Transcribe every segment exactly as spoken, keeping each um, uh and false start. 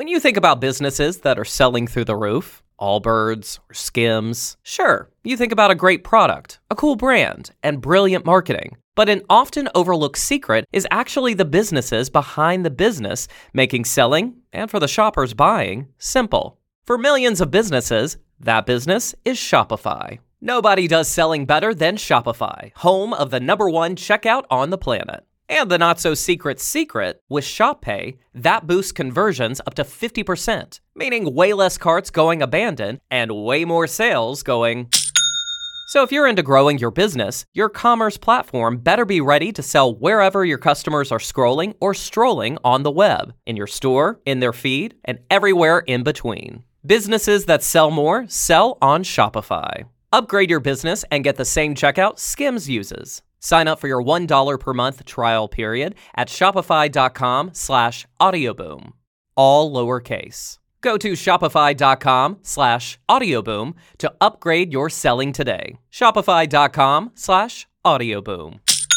When you think about businesses that are selling through the roof, Allbirds or Skims, sure, you think about a great product, a cool brand, and brilliant marketing. But an often overlooked secret is actually the businesses behind the business, making selling, and for the shoppers buying, simple. For millions of businesses, that business is Shopify. Nobody does selling better than Shopify, home of the number one checkout on the planet. And the not-so-secret secret, with ShopPay, that boosts conversions up to fifty percent, meaning way less carts going abandoned and way more sales going... So if you're into growing your business, your commerce platform better be ready to sell wherever your customers are scrolling or strolling on the web, in your store, in their feed, and everywhere in between. Businesses that sell more sell on Shopify. Upgrade your business and get the same checkout Skims uses. Sign up for your one dollar per month trial period at shopify.com slash audioboom. All lowercase. Go to shopify.com slash audioboom to upgrade your selling today. Shopify.com slash audioboom.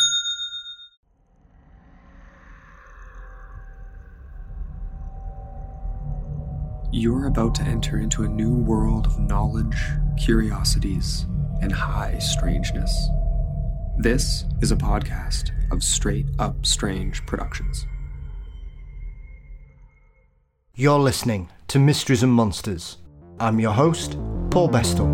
You're about to enter into a new world of knowledge, curiosities, and high strangeness. This is a podcast of Straight Up Strange Productions. You're listening to Mysteries and Monsters. I'm your host, Paul Bestall.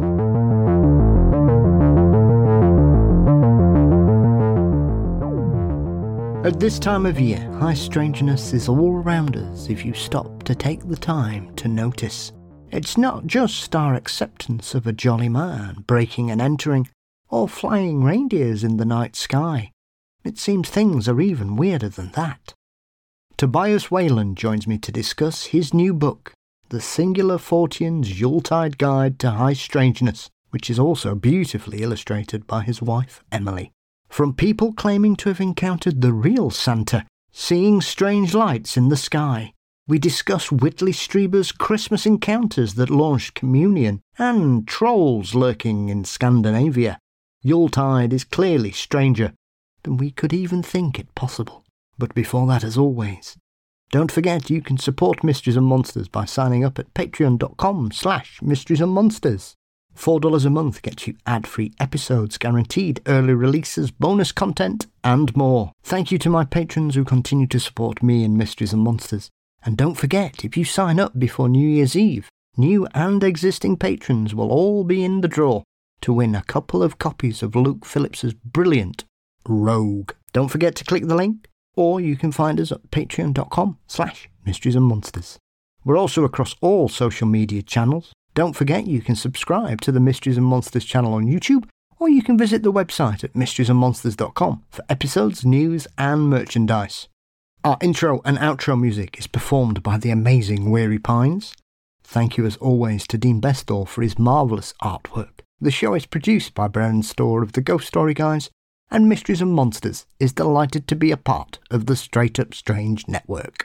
At this time of year, high strangeness is all around us if you stop to take the time to notice. It's not just our acceptance of a jolly man breaking and entering, or flying reindeers in the night sky. It seems things are even weirder than that. Tobias Wayland joins me to discuss his new book, The Singular Fortean's Yuletide Guide to High Strangeness, which is also beautifully illustrated by his wife, Emily. From people claiming to have encountered the real Santa, seeing strange lights in the sky, we discuss Whitley Strieber's Christmas encounters that launched communion, and trolls lurking in Scandinavia. Yuletide is clearly stranger than we could even think it possible. But before that, as always, don't forget you can support Mysteries and Monsters by signing up at patreon.com slash mysteries and monsters. four dollars a month gets you ad-free episodes, guaranteed early releases, bonus content, and more. Thank you to my patrons who continue to support me in Mysteries and Monsters. And don't forget, if you sign up before New Year's Eve, new and existing patrons will all be in the draw to win a couple of copies of Luke Phillips's brilliant Rogue. Don't forget to click the link, or you can find us at patreon.com slash mysteries and monsters. We're also across all social media channels. Don't forget you can subscribe to the Mysteries and Monsters channel on YouTube, or you can visit the website at mysteries and monsters dot com for episodes, news, and merchandise. Our intro and outro music is performed by the amazing Weary Pines. Thank you as always to Dean Bestall for his marvellous artwork. The show is produced by Brennan Storr of the Ghost Story Guys, and Mysteries and Monsters is delighted to be a part of the Straight Up Strange network.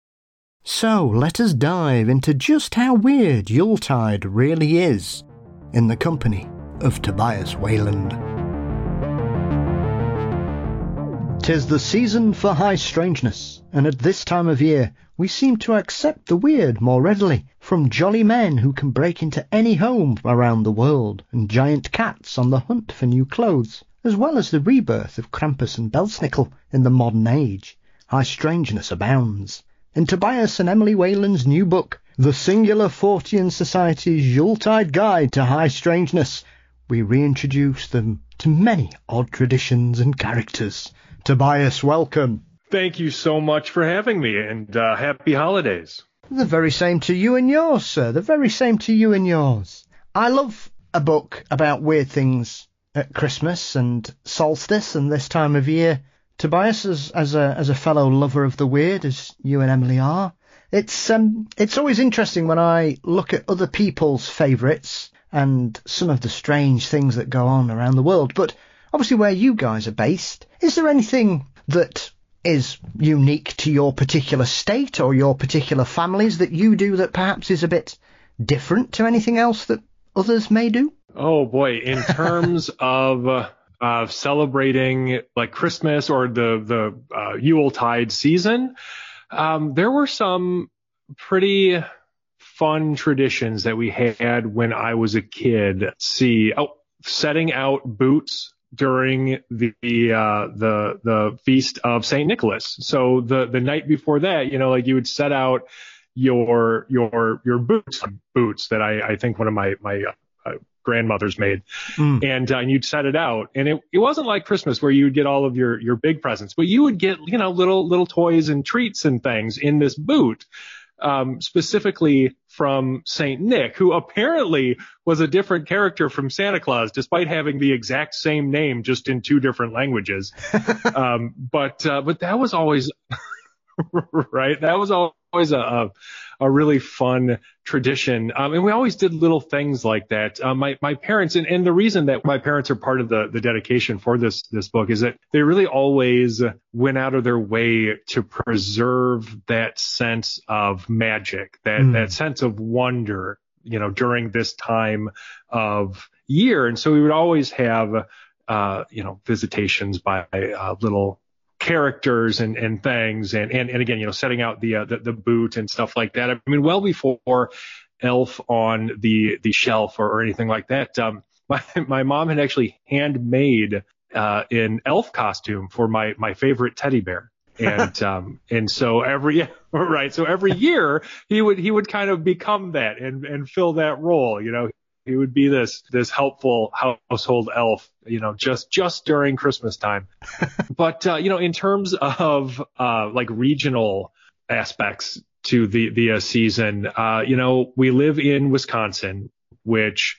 So let us dive into just how weird Yuletide really is, in the company of Tobias Wayland. 'Tis the season for high strangeness, and at this time of year we seem to accept the weird more readily, from jolly men who can break into any home around the world, and giant cats on the hunt for new clothes, as well as the rebirth of Krampus and Belsnickel in the modern age. High strangeness abounds. In Tobias and Emily Wayland's new book, The Singular Fortean Society's Yuletide Guide to High Strangeness, we reintroduce them to many odd traditions and characters. Tobias, welcome. Thank you so much for having me, and uh, happy holidays. The very same to you and yours, sir. The very same to you and yours. I love a book about weird things at Christmas and solstice and this time of year. Tobias, as, as a as a fellow lover of the weird, as you and Emily are, it's um it's always interesting when I look at other people's favourites and some of the strange things that go on around the world. But obviously, where you guys are based, is there anything that is unique to your particular state or your particular families that you do that perhaps is a bit different to anything else that others may do? Oh boy, in terms of uh, of celebrating like Christmas or the the uh, Yuletide season, um, there were some pretty fun traditions that we had when I was a kid. Let's see, oh, setting out boots during the uh, the the feast of Saint Nicholas. So the the night before that, you know, like you would set out your your your boots boots that I I think one of my my uh, grandmothers made, mm. and uh, and you'd set it out, and it it wasn't like Christmas where you would get all of your your big presents, but you would get, you know, little little toys and treats and things in this boot. Um, specifically from Saint Nick, who apparently was a different character from Santa Claus, despite having the exact same name, just in two different languages. um, but uh, but that was always right. That was always a a, a really fun tradition, um, and we always did little things like that. Uh, my my parents, and, and the reason that my parents are part of the the dedication for this this book is that they really always went out of their way to preserve that sense of magic, that mm. that sense of wonder, you know, during this time of year. And so we would always have, uh, you know, visitations by uh, little characters and, and things. And, and, and again, you know, setting out the, uh, the, the boot and stuff like that. I mean, well before Elf on the, the shelf or, or anything like that, um, my, my mom had actually handmade, uh, an elf costume for my, my favorite teddy bear. And, um, and so every, right. So every year he would, he would kind of become that and, and fill that role, you know. He would be this this helpful household elf, you know, just just during Christmas time. But uh, you know, in terms of uh, like regional aspects to the the uh, season, uh, you know, we live in Wisconsin, which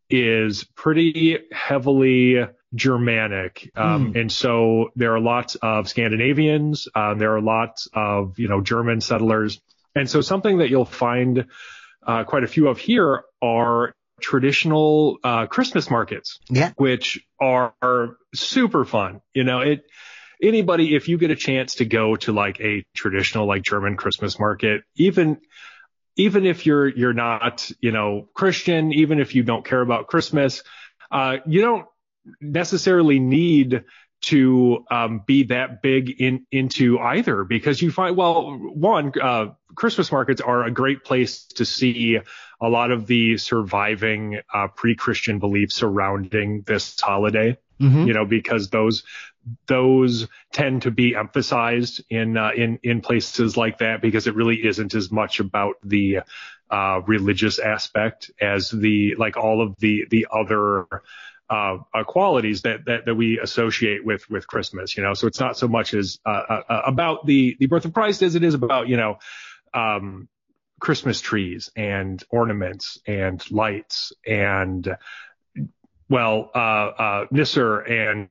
is pretty heavily Germanic, um, mm. and so there are lots of Scandinavians. Uh, there are lots of, you know, German settlers, and so something that you'll find uh, quite a few of here are traditional uh, Christmas markets, yeah, which are, are super fun. You know, it anybody, if you get a chance to go to like a traditional like German Christmas market, even even if you're you're not, you know, Christian, even if you don't care about Christmas, uh, you don't necessarily need to um, be that big in into either, because you find, well, one, uh, Christmas markets are a great place to see a lot of the surviving uh, pre-Christian beliefs surrounding this holiday, mm-hmm. you know, because those those tend to be emphasized in uh, in in places like that, because it really isn't as much about the uh, religious aspect as the like all of the the other Uh, uh, qualities that, that that we associate with with Christmas, you know. So it's not so much as uh, uh, about the the birth of Christ as it is about, you know, um, Christmas trees and ornaments and lights and, well, uh, uh, Nisser and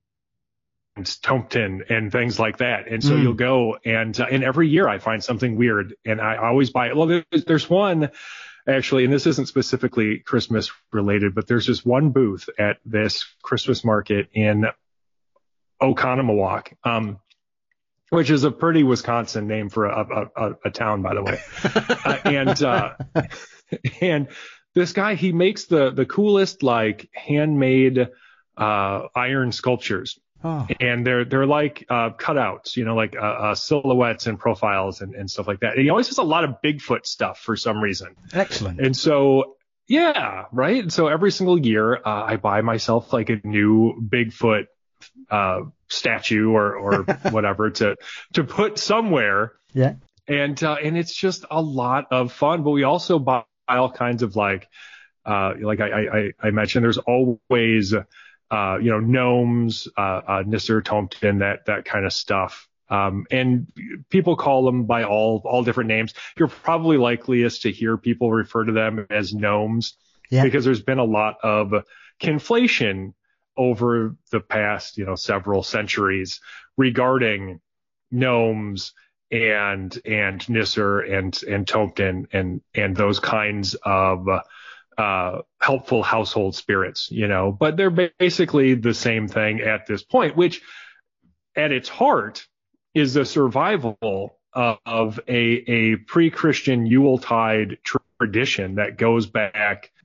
Tomten and things like that. And so mm. you'll go and uh, and every year I find something weird, and I always buy it. Well, there's, there's one. Actually, and this isn't specifically Christmas related, but there's just one booth at this Christmas market in Oconomowoc, um, which is a pretty Wisconsin name for a, a, a, a town, by the way. uh, and uh, and this guy, he makes the the coolest like handmade uh, iron sculptures. Oh. And they're they're like uh, cutouts, you know, like uh, uh, silhouettes and profiles and, and stuff like that. And he always has a lot of Bigfoot stuff for some reason. Excellent. And so, yeah, right. And so every single year, uh, I buy myself like a new Bigfoot uh, statue or or whatever to to put somewhere. Yeah. And uh, and it's just a lot of fun. But we also buy all kinds of like uh, like I I, I mentioned, there's always Uh, you know, gnomes, uh, uh, Nisser, Tomten, that, that kind of stuff. Um, and people call them by all, all different names. You're probably likeliest to hear people refer to them as gnomes, yeah, because there's been a lot of conflation over the past, you know, several centuries regarding gnomes and, and Nisser and, and Tomten and, and those kinds of, uh, helpful household spirits, you know, but they're basically the same thing at this point, which at its heart is the survival of, of a, a pre-Christian Yuletide tradition that goes back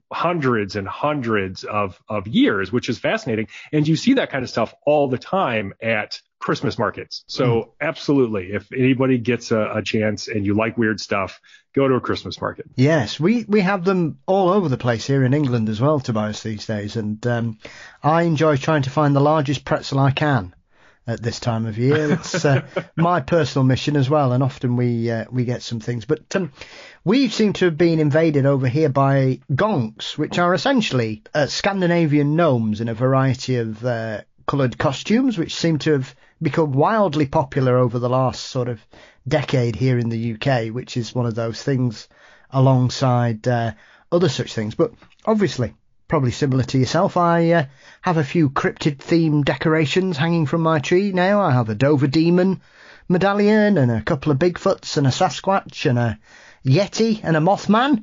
hundreds and hundreds of, of years, which is fascinating. And you see that kind of stuff all the time at Christmas markets. So mm. absolutely, if anybody gets a, a chance and you like weird stuff, go to a Christmas market. Yes, we, we have them all over the place here in England as well, Tobias, these days. And um, I enjoy trying to find the largest pretzel I can at this time of year. It's uh, my personal mission as well, and often we uh, we get some things. But um, we seem to have been invaded over here by gonks, which are essentially uh, Scandinavian gnomes in a variety of uh, coloured costumes, which seem to have become wildly popular over the last sort of decade here in the U K, which is one of those things alongside uh, other such things. But obviously, probably similar to yourself, I uh, have a few cryptid-themed decorations hanging from my tree now. I have a Dover Demon medallion and a couple of Bigfoots and a Sasquatch and a Yeti and a Mothman.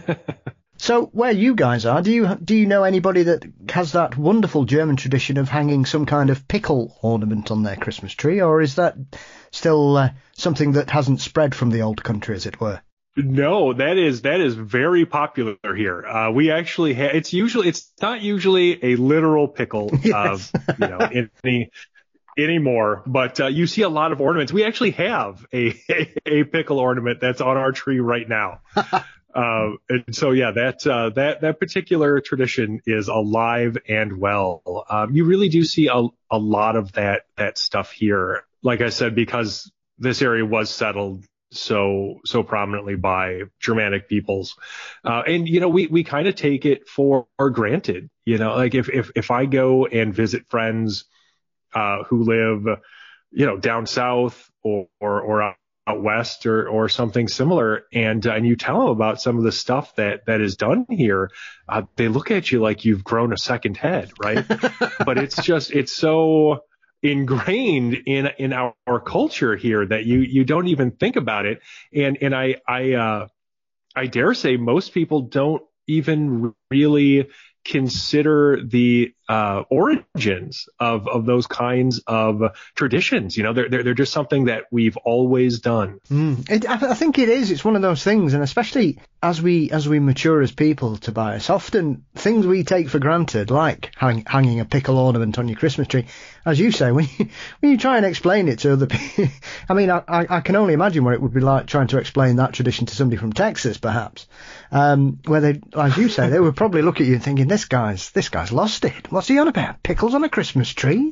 So where you guys are, do you do you know anybody that has that wonderful German tradition of hanging some kind of pickle ornament on their Christmas tree, or is that still uh, something that hasn't spread from the old country, as it were? No, that is that is very popular here. Uh, we actually have. It's usually it's not usually a literal pickle, yes. uh, you know, any anymore. But uh, you see a lot of ornaments. We actually have a a, a pickle ornament that's on our tree right now. uh, and so yeah, that uh, that that particular tradition is alive and well. Um, you really do see a a lot of that that stuff here. Like I said, because this area was settled so so prominently by Germanic peoples, uh, and you know we we kind of take it for granted. You know, like if if if I go and visit friends uh, who live, you know, down south or or, or out, out west or or something similar, and uh, and you tell them about some of the stuff that that is done here, uh, they look at you like you've grown a second head, right? But it's just it's so ingrained in in our, our culture here that you you don't even think about it, and and I I uh, I dare say most people don't even really consider the uh, origins of of those kinds of traditions. You know, they're they're, they're just something that we've always done. Mm. It, I, I think it is. It's one of those things, and especially as we as we mature as people, Tobias, often things we take for granted, like hang, hanging a pickle ornament on your Christmas tree, as you say, when you, when you try and explain it to other people, I mean, I, I can only imagine what it would be like trying to explain that tradition to somebody from Texas, perhaps, um, where they, as you say, they would probably look at you thinking, this guy's this guy's lost it. What's he on about? Pickles on a Christmas tree?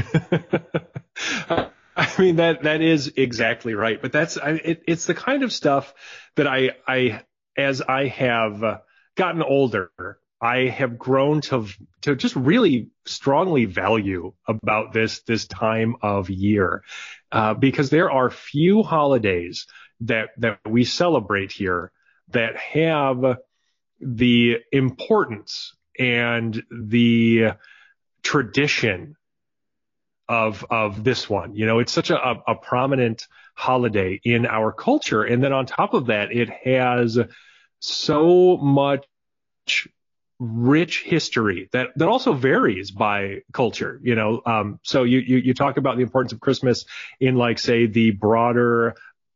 I mean, that that is exactly right. But that's I, it, it's the kind of stuff that I I as I have gotten older, I have grown to to just really strongly value about this this time of year, uh, because there are few holidays that that we celebrate here that have the importance and the tradition of of this one. You know, it's such a, a prominent holiday in our culture, and then on top of that, it has so much rich history that that also varies by culture. You know, um, so you, you you talk about the importance of Christmas in, like, say, the broader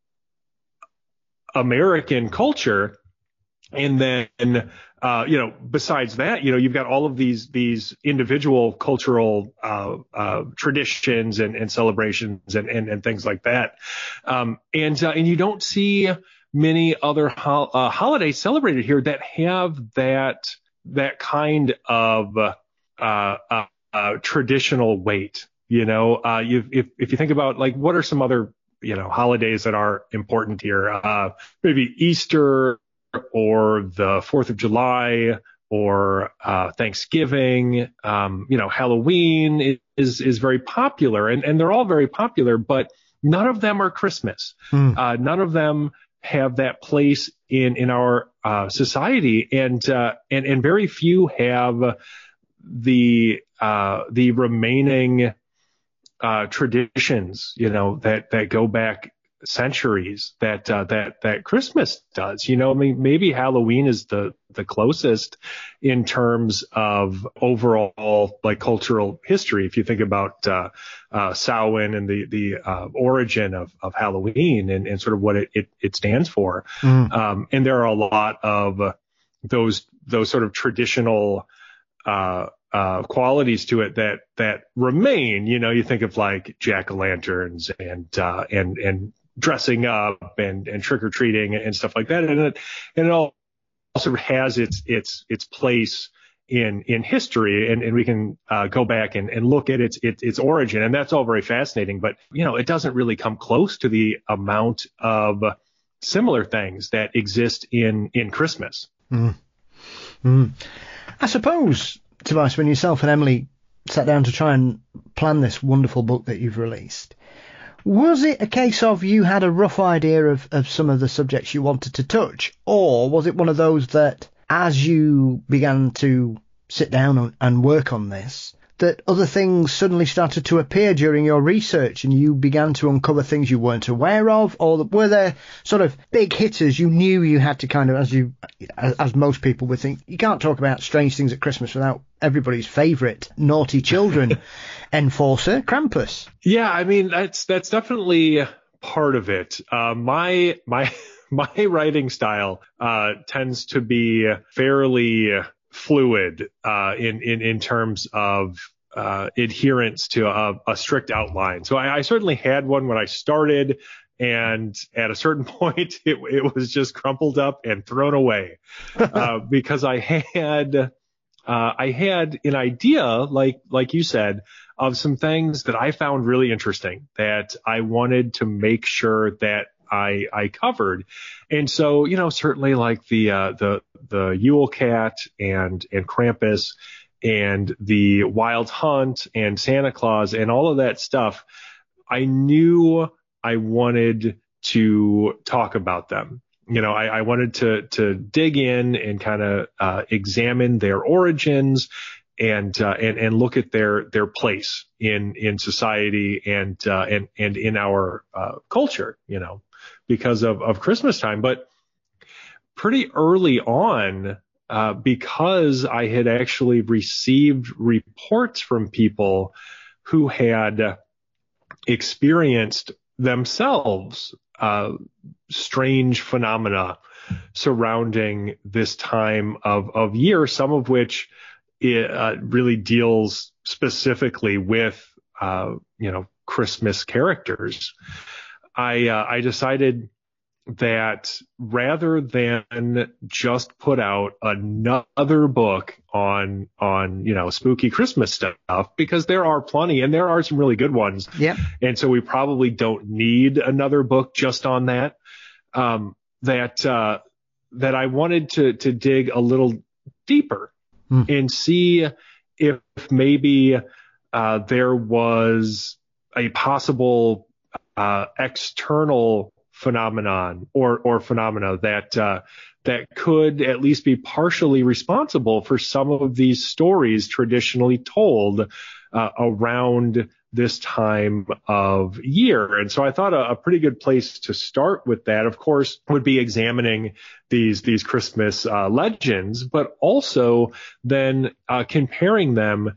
American culture, and then uh, you know, besides that, you know, you've got all of these these individual cultural uh, uh, traditions and, and celebrations and, and and things like that, um, and uh, and you don't see many other ho- uh, holidays celebrated here that have that that kind of uh, uh, uh, traditional weight. You know, uh, you if if you think about, like, what are some other, you know, holidays that are important here? Uh, maybe Easter, or the fourth of July, or uh, Thanksgiving. Um, you know, Halloween is is very popular, and, and they're all very popular, but none of them are Christmas. Mm. Uh, none of them have that place in in our uh, society, and uh, and and very few have the uh, the remaining uh, traditions, you know, that that go back centuries that uh, that that Christmas does. You know, I mean, maybe Halloween is the the closest in terms of overall, like, cultural history. If you think about uh, uh, Samhain and the the uh, origin of of Halloween and, and sort of what it it, it stands for, mm. um, and there are a lot of those those sort of traditional uh, uh, qualities to it that that remain. You know, you think of like jack-o'-lanterns and uh, and and dressing up and and trick or treating and stuff like that, and it and it all also has its its its place in in history, and, and we can uh, go back and, and look at its, its its origin, and that's all very fascinating. But you know, it doesn't really come close to the amount of similar things that exist in in Christmas. Mm. Mm. I suppose, Tobias, when yourself and Emily sat down to try and plan this wonderful book that you've released, was it a case of you had a rough idea of, of some of the subjects you wanted to touch, or was it one of those that as you began to sit down and, and work on this, that other things suddenly started to appear during your research and you began to uncover things you weren't aware of? Or were there sort of big hitters you knew you had to kind of, as you, as, as most people would think, you can't talk about Strange Things at Christmas without everybody's favourite naughty children enforcer, Krampus? Yeah, I mean, that's that's definitely part of it. Uh, my my my writing style uh, tends to be fairly fluid uh, in, in in terms of uh, adherence to a, a strict outline. So I, I certainly had one when I started, and at a certain point, it, it was just crumpled up and thrown away uh, because I had uh, I had an idea, like like you said, of some things that I found really interesting that I wanted to make sure that I, I covered. And so, you know, certainly like the, uh, the, the Yule Cat and, and Krampus and the Wild Hunt and Santa Claus and all of that stuff, I knew I wanted to talk about them. You know, I, I wanted to, to dig in and kind of, uh, examine their origins and, uh, and, and look at their, their place in, in society and, uh, and, and in our, uh, culture, you know, because of, of Christmas time. But pretty early on, uh, because I had actually received reports from people who had experienced themselves, uh, strange phenomena surrounding this time of, of year, some of which it, uh, really deals specifically with, uh, you know, Christmas characters. I, uh, I decided that rather than just put out another book on, on, you know, spooky Christmas stuff, because there are plenty and there are some really good ones. Yeah. And so we probably don't need another book just on that. Um, that, uh, that I wanted to, to dig a little deeper mm. and see if maybe, uh, there was a possible, uh, external phenomenon or, or phenomena that, uh, that could at least be partially responsible for some of these stories traditionally told, uh, around this time of year. And so I thought a, a pretty good place to start with that, of course, would be examining these, these Christmas, uh, legends, but also then, uh, comparing them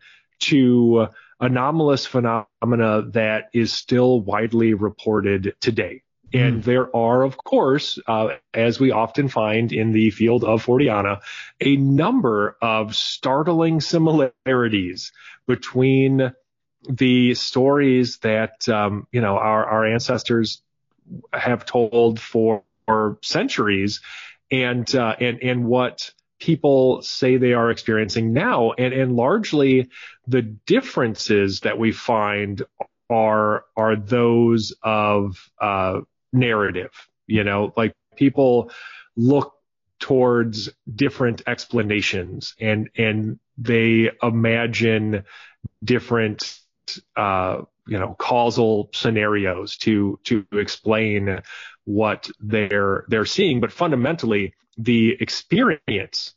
to anomalous phenomena that is still widely reported today. And mm. there are, of course, uh, as we often find in the field of Forteana, a number of startling similarities between the stories that, um, you know, our, our ancestors have told for, for centuries and, uh, and, and what people say they are experiencing now. And, and largely the differences that we find are, are those of, uh, narrative, you know, like people look towards different explanations and, and they imagine different, uh, you know, causal scenarios to, to explain what they're, they're seeing. But fundamentally, the experience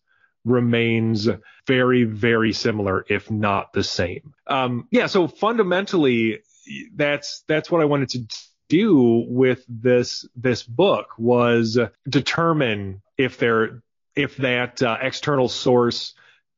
remains very, very similar, if not the same. Um, yeah. So fundamentally, that's, that's what I wanted to do with this, this book was determine if there, if that uh, external source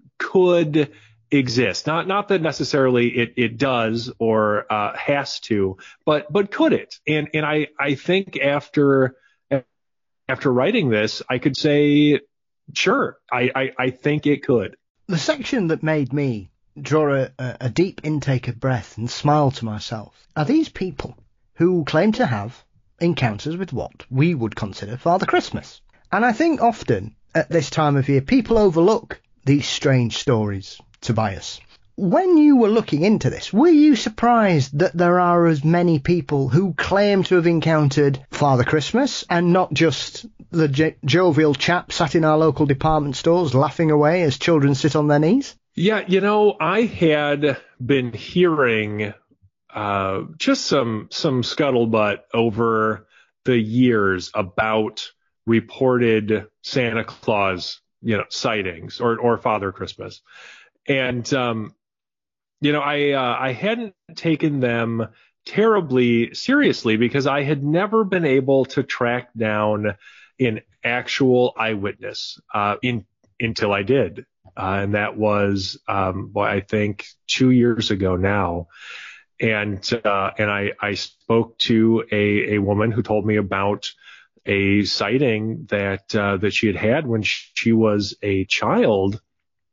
could exist. Not, not that necessarily it, it does or uh, has to, but, but could it? And, and I, I think after, after writing this, I could say sure, I, I, I think it could. The section that made me draw a, a deep intake of breath and smile to myself are these people who claim to have encounters with what we would consider Father Christmas. And I think often at this time of year, people overlook these strange stories, Tobias. When you were looking into this, were you surprised that there are as many people who claim to have encountered Father Christmas and not just the jo- jovial chap sat in our local department stores laughing away as children sit on their knees? Yeah, you know, I had been hearing uh, just some some scuttlebutt over the years about reported Santa Claus, you know, sightings or or Father Christmas, and um, you know, I uh, I hadn't taken them terribly seriously because I had never been able to track down an actual eyewitness uh, in until I did. Uh, and that was, um, boy, I think two years ago now. And, uh, and I, I spoke to a, a woman who told me about a sighting that, uh, that she had had when she was a child,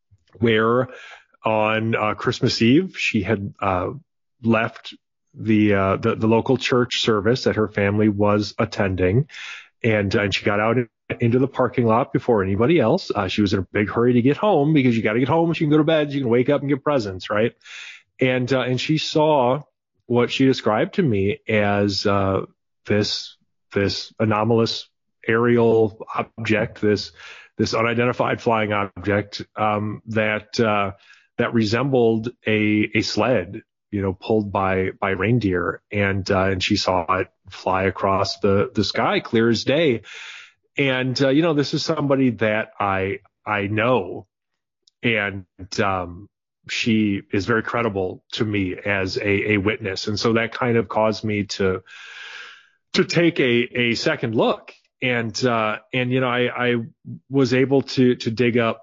where on uh, Christmas Eve, she had, uh, left the, uh, the, the local church service that her family was attending. And, uh, and she got out into the parking lot before anybody else. Uh, she was in a big hurry to get home because you got to get home so you can go to bed, so you can wake up and get presents, right? And uh, and she saw what she described to me as uh, this this anomalous aerial object, this this unidentified flying object um, that uh, that resembled a a sled, you know, pulled by by reindeer, and uh, and she saw it fly across the the sky clear as day. And, uh, you know, this is somebody that I, I know, and, um, she is very credible to me as a, a witness. And so that kind of caused me to, to take a, a second look. And, uh, and, you know, I, I was able to, to dig up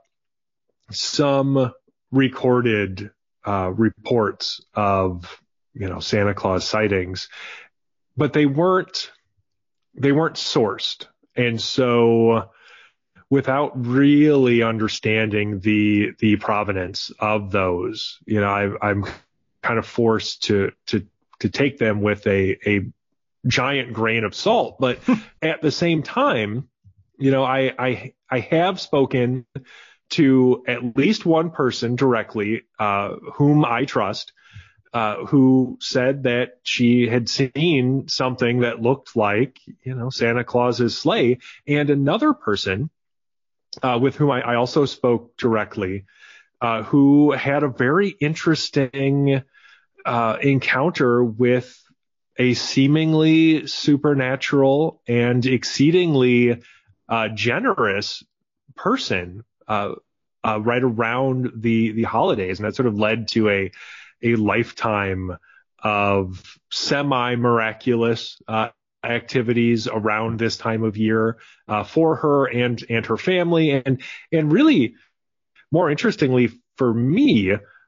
some recorded, uh, reports of, you know, Santa Claus sightings, but they weren't, they weren't sourced. And so without really understanding the the provenance of those, you know, I, I'm kind of forced to to to take them with a a giant grain of salt. But at the same time, you know, I I I have spoken to at least one person directly, uh, whom I trust, Uh, who said that she had seen something that looked like, you know, Santa Claus's sleigh, and another person uh, with whom I, I also spoke directly, uh, who had a very interesting uh, encounter with a seemingly supernatural and exceedingly uh, generous person uh, uh, right around the the holidays, and that sort of led to a a lifetime of semi-miraculous uh, activities around this time of year uh, for her and and her family, and and really, more interestingly for me,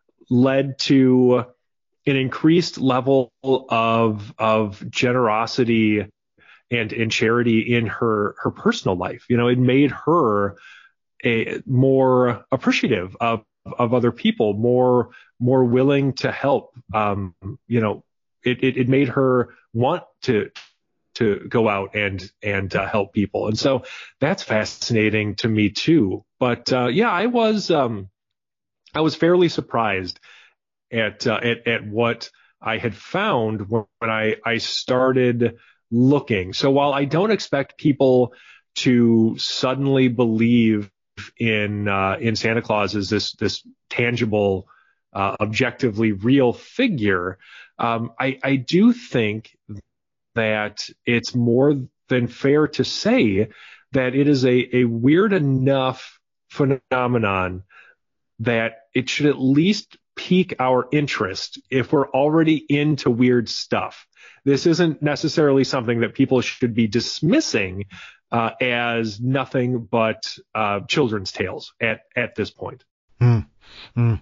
led to an increased level of of generosity and and charity in her her personal life. You know, it made her a more appreciative of of other people, more more willing to help. Um, you know, it, it it made her want to to go out and and uh, help people, and so that's fascinating to me too. But uh, yeah, I was um, I was fairly surprised at uh, at at what I had found when I I started looking. So while I don't expect people to suddenly believe in uh, in Santa Claus as this this tangible, uh, objectively real figure, um, I, I do think that it's more than fair to say that it is a, a weird enough phenomenon that it should at least pique our interest if we're already into weird stuff. This isn't necessarily something that people should be dismissing uh, as nothing but uh, children's tales at, at this point. Mm. Mm.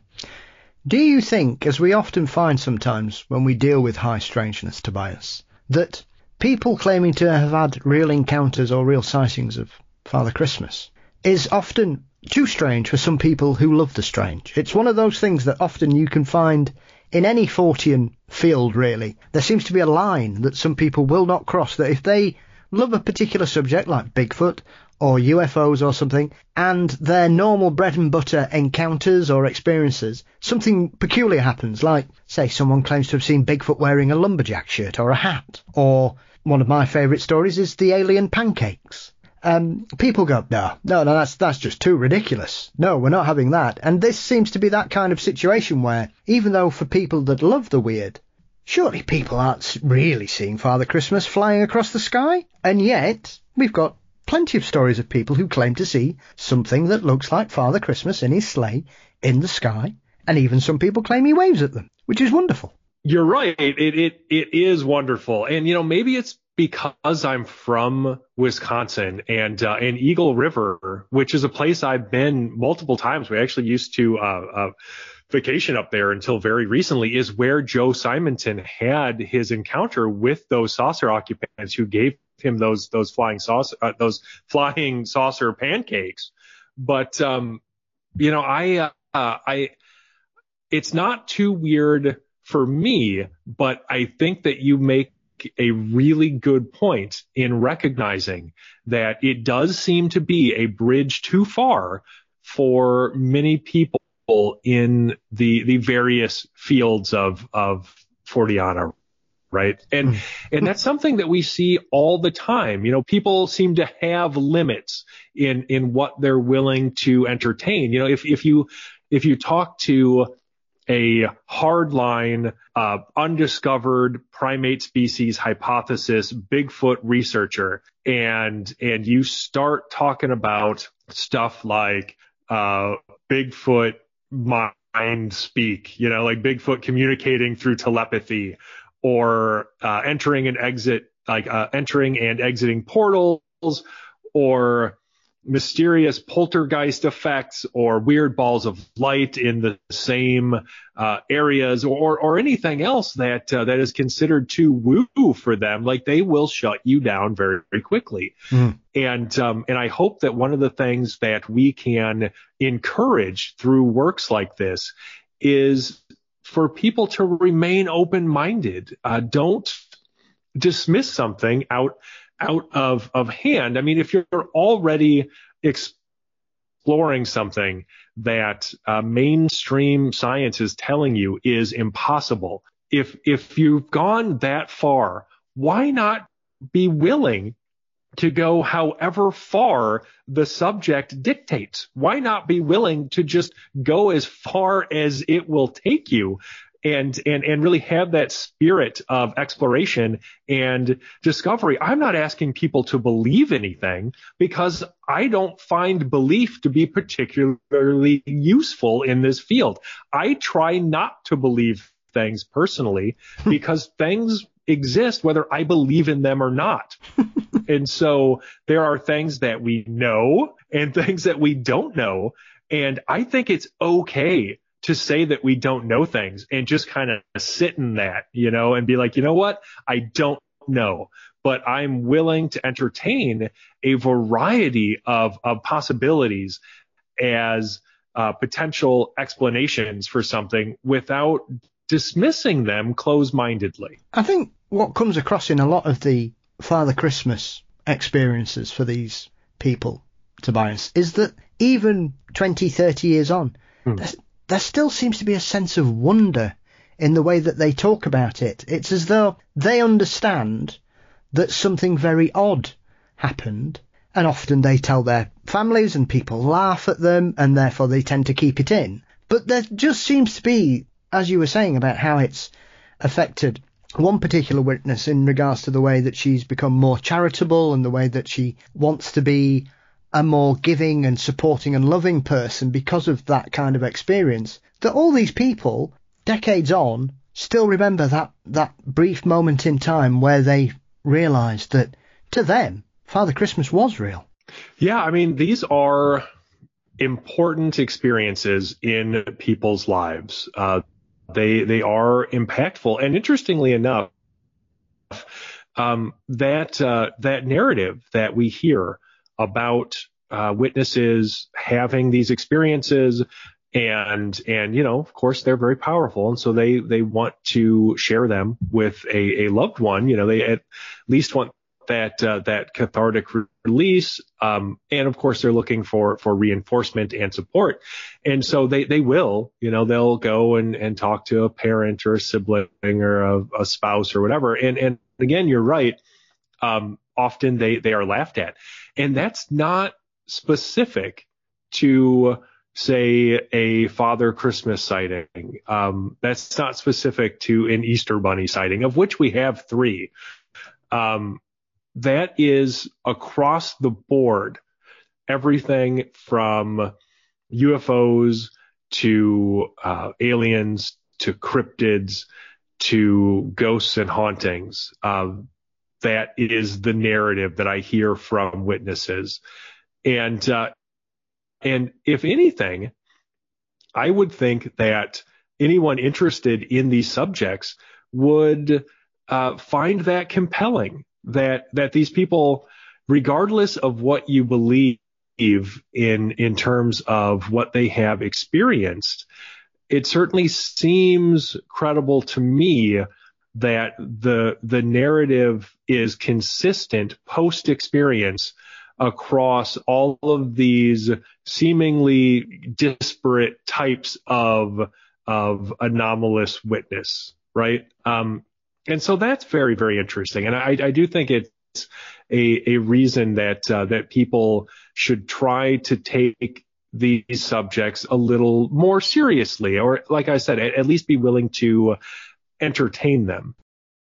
Do you think, as we often find sometimes when we deal with high strangeness, Tobias, that people claiming to have had real encounters or real sightings of Father Christmas is often too strange for some people who love the strange. It's one of those things that often you can find in any Fortean field, really. There seems to be a line that some people will not cross, that if they love a particular subject like Bigfoot or U F Os or something, and their normal bread and butter encounters or experiences, something peculiar happens, like, say, someone claims to have seen Bigfoot wearing a lumberjack shirt or a hat, or one of my favourite stories is the alien pancakes. Um, people go, no, no, no, that's that's just too ridiculous. No, we're not having that. And this seems to be that kind of situation where, even though for people that love the weird, surely people aren't really seeing Father Christmas flying across the sky. And yet, we've got plenty of stories of people who claim to see something that looks like Father Christmas in his sleigh in the sky. And even some people claim he waves at them, which is wonderful. You're right. It it it is wonderful. And, you know, maybe it's because I'm from Wisconsin and uh, and Eagle River, which is a place I've been multiple times. We actually used to uh, uh, vacation up there until very recently, is where Joe Simonton had his encounter with those saucer occupants who gave him those those flying saucer uh, those flying saucer pancakes. But um, you know, I uh, I it's not too weird for me, but I think that you make a really good point in recognizing that it does seem to be a bridge too far for many people in the the various fields of of Forteana, right? And and that's something that we see all the time. You know, people seem to have limits in in what they're willing to entertain. You know, if if you if you talk to a hardline, uh, undiscovered primate species hypothesis Bigfoot researcher, and and you start talking about stuff like uh, Bigfoot mind speak, you know, like Bigfoot communicating through telepathy, or uh, entering and exit, like uh, entering and exiting portals, or mysterious poltergeist effects, or weird balls of light in the same uh, areas, or or anything else that uh, that is considered too woo for them, like they will shut you down very, very quickly. Mm. And um, and I hope that one of the things that we can encourage through works like this is for people to remain open-minded. Uh, don't dismiss something out out of, of hand. I mean, if you're already exploring something that uh, mainstream science is telling you is impossible, if if you've gone that far, why not be willing to go however far the subject dictates? Why not be willing to just go as far as it will take you? And, and, and really have that spirit of exploration and discovery. I'm not asking people to believe anything, because I don't find belief to be particularly useful in this field. I try not to believe things personally, because things exist whether I believe in them or not. And so there are things that we know and things that we don't know. And I think it's okay to say that we don't know things and just kind of sit in that, you know, and be like, you know what, I don't know, but I'm willing to entertain a variety of, of possibilities as uh, potential explanations for something without dismissing them closed-mindedly. I think what comes across in a lot of the Father Christmas experiences for these people, Tobias, is that even twenty, thirty years on, hmm. there still seems to be a sense of wonder in the way that they talk about it. It's as though they understand that something very odd happened, and often they tell their families and people laugh at them, and therefore they tend to keep it in. But there just seems to be, as you were saying about how it's affected one particular witness in regards to the way that she's become more charitable and the way that she wants to be a more giving and supporting and loving person because of that kind of experience, that all these people, decades on, still remember that, that brief moment in time where they realised that, to them, Father Christmas was real. Yeah, I mean, these are important experiences in people's lives. Uh, they they are impactful. And interestingly enough, um, that uh, that narrative that we hear about uh, witnesses having these experiences, and and you know, of course, they're very powerful, and so they they want to share them with a, a loved one. You know, they at least want that uh, that cathartic re- release, um, and of course, they're looking for for reinforcement and support, and so they they will, you know, they'll go and and talk to a parent or a sibling or a, a spouse or whatever, and and again, you're right. Um, often they they are laughed at, and that's not specific to, say, a Father Christmas sighting. Um, that's not specific to an Easter Bunny sighting, of which we have three. Um, that is across the board, everything from U F Os to uh, aliens to cryptids to ghosts and hauntings. Um, that is the narrative that I hear from witnesses. And uh, and if anything, I would think that anyone interested in these subjects would uh, find that compelling, that that these people, regardless of what you believe in in terms of what they have experienced, it certainly seems credible to me that the the narrative is consistent post-experience across all of these seemingly disparate types of of anomalous witness, right? Um, and so that's very, very interesting. And I, I do think it's a, a reason that uh, that people should try to take these subjects a little more seriously, or like I said, at, at least be willing to entertain them.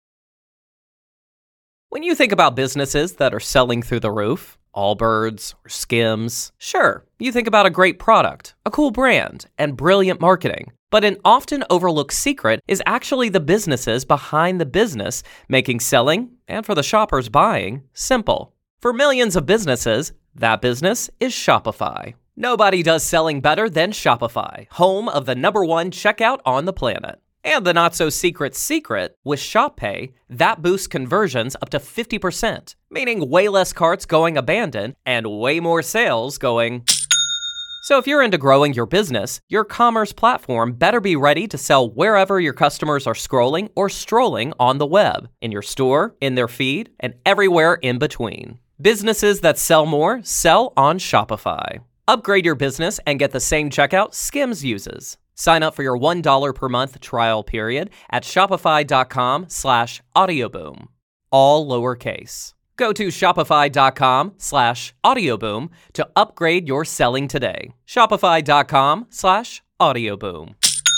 When you think about businesses that are selling through the roof, Allbirds or Skims, sure, you think about a great product, a cool brand, and brilliant marketing. But an often overlooked secret is actually the businesses behind the business, making selling, and for the shoppers buying, simple. For millions of businesses, that business is Shopify. Nobody does selling better than Shopify, home of the number one checkout on the planet. And the not-so-secret secret, with Shop Pay, that boosts conversions up to fifty percent, meaning way less carts going abandoned and way more sales going... So if you're into growing your business, your commerce platform better be ready to sell wherever your customers are scrolling or strolling on the web, in your store, in their feed, and everywhere in between. Businesses that sell more sell on Shopify. Upgrade your business and get the same checkout Skims uses. Sign up for your one dollar per month trial period at shopify.com slash audioboom. All lowercase. Go to shopify.com slash audioboom to upgrade your selling today. Shopify.com slash audioboom.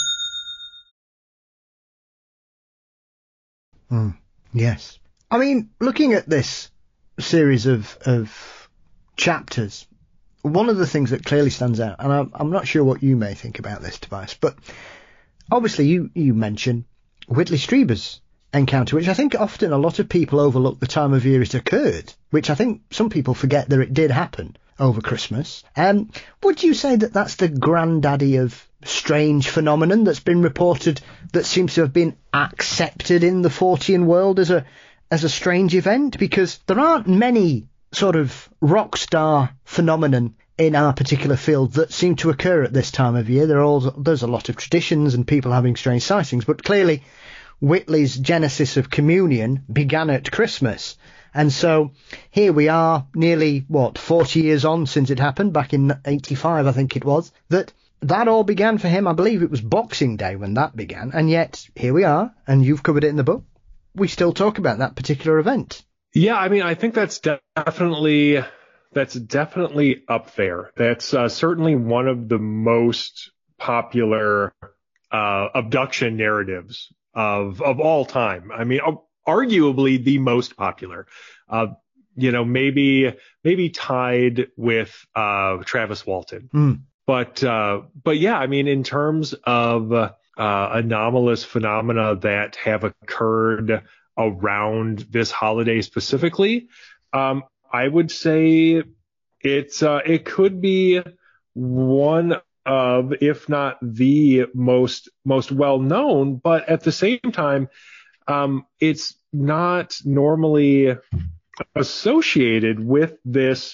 Mm, yes. I mean, looking at this series of of chapters, one of the things that clearly stands out, and I'm, I'm not sure what you may think about this, Tobias, but obviously you, you mentioned Whitley Strieber's encounter, which I think often a lot of people overlook the time of year it occurred, which I think some people forget that it did happen over Christmas. Um, would you say that that's the granddaddy of strange phenomenon that's been reported, that seems to have been accepted in the Fortean world as a as a strange event? Because there aren't many sort of rock star phenomenon in our particular field that seem to occur at this time of year. There are all, there's a lot of traditions and people having strange sightings, but clearly Whitley's genesis of communion began at Christmas. And so here we are, nearly, what, forty years on since it happened, back in eighty-five, I think it was, that that all began for him. I believe it was Boxing Day when that began. And yet, here we are, and you've covered it in the book. We still talk about that particular event. Yeah, I mean, I think that's definitely that's definitely up there. That's uh, certainly one of the most popular uh, abduction narratives of of all time. I mean, arguably the most popular. Uh, you know, maybe maybe tied with uh, Travis Walton. Mm. But uh, but yeah, I mean, in terms of uh, anomalous phenomena that have occurred around this holiday specifically, um, I would say it's uh, it could be one of, if not the most most well known, but at the same time, um, it's not normally associated with this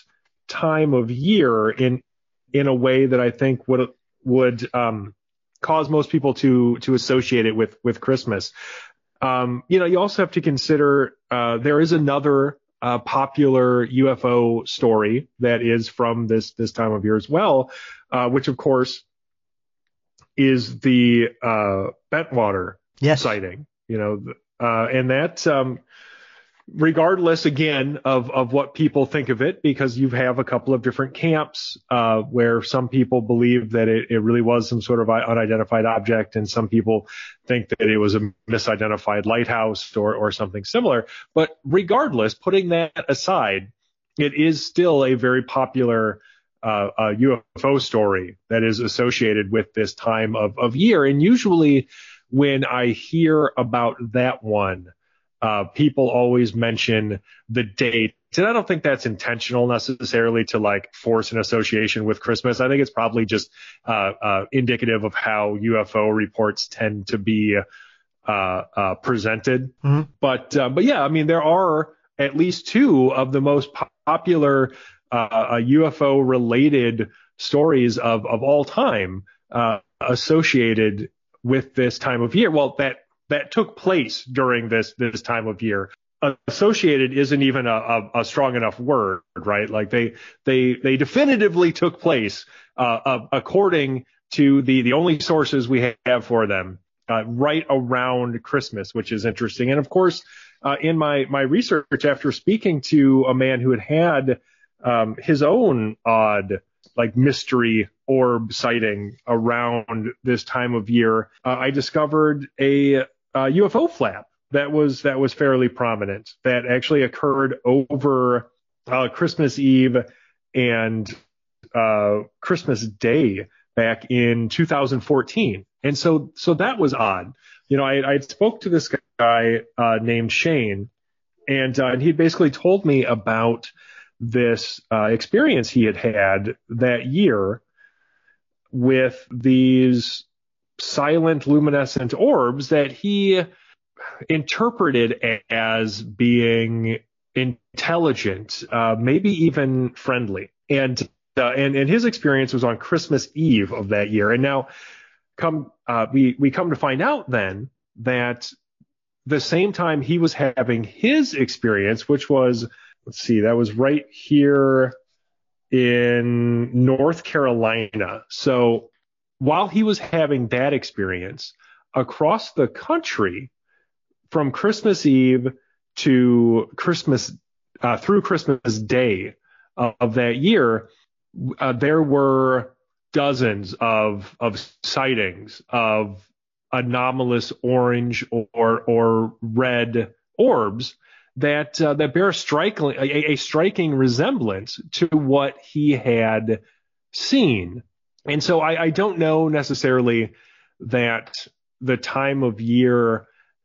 time of year in in a way that I think would would um, cause most people to to associate it with with Christmas. Um, you know, you also have to consider uh, there is another uh, popular U F O story that is from this this time of year as well, uh, which of course is the uh, Bentwater Yes. sighting. You know, uh, and that. Um, Regardless, again, of, of what people think of it, because you have a couple of different camps uh, where some people believe that it, it really was some sort of unidentified object, and some people think that it was a misidentified lighthouse or, or something similar. But regardless, putting that aside, it is still a very popular uh, uh, U F O story that is associated with this time of, of year. And usually when I hear about that one, Uh, people always mention the date, and I don't think that's intentional necessarily to like force an association with Christmas. I think it's probably just uh, uh, indicative of how U F O reports tend to be uh, uh, presented. Mm-hmm. But uh, but yeah, I mean, there are at least two of the most popular uh, U F O related stories of of all time uh, associated with this time of year. Well, that. that took place during this this time of year. Associated isn't even a, a, a strong enough word, right? Like they they they definitively took place uh, uh, according to the the only sources we have for them uh, right around Christmas, which is interesting. And of course, uh, in my my research, after speaking to a man who had had um, his own odd like mystery orb sighting around this time of year, uh, I discovered a Uh, U F O flap that was that was fairly prominent that actually occurred over uh, Christmas Eve and uh, Christmas Day back in two thousand fourteen, and so so that was odd. You know, I, I spoke to this guy uh, named Shane, and uh, and he basically told me about this uh, experience he had had that year with these silent luminescent orbs that he interpreted as being intelligent, uh, maybe even friendly. And, uh, and, and his experience was on Christmas Eve of that year. And now come, uh, we, we come to find out then that the same time he was having his experience, which was, let's see, that was right here in North Carolina. So, while he was having that experience across the country from Christmas Eve to Christmas, uh, through Christmas Day uh, of that year, uh, there were dozens of, of sightings of anomalous orange or, or red orbs that, uh, that bear a striking, a, a striking resemblance to what he had seen. And so I, I don't know necessarily that the time of year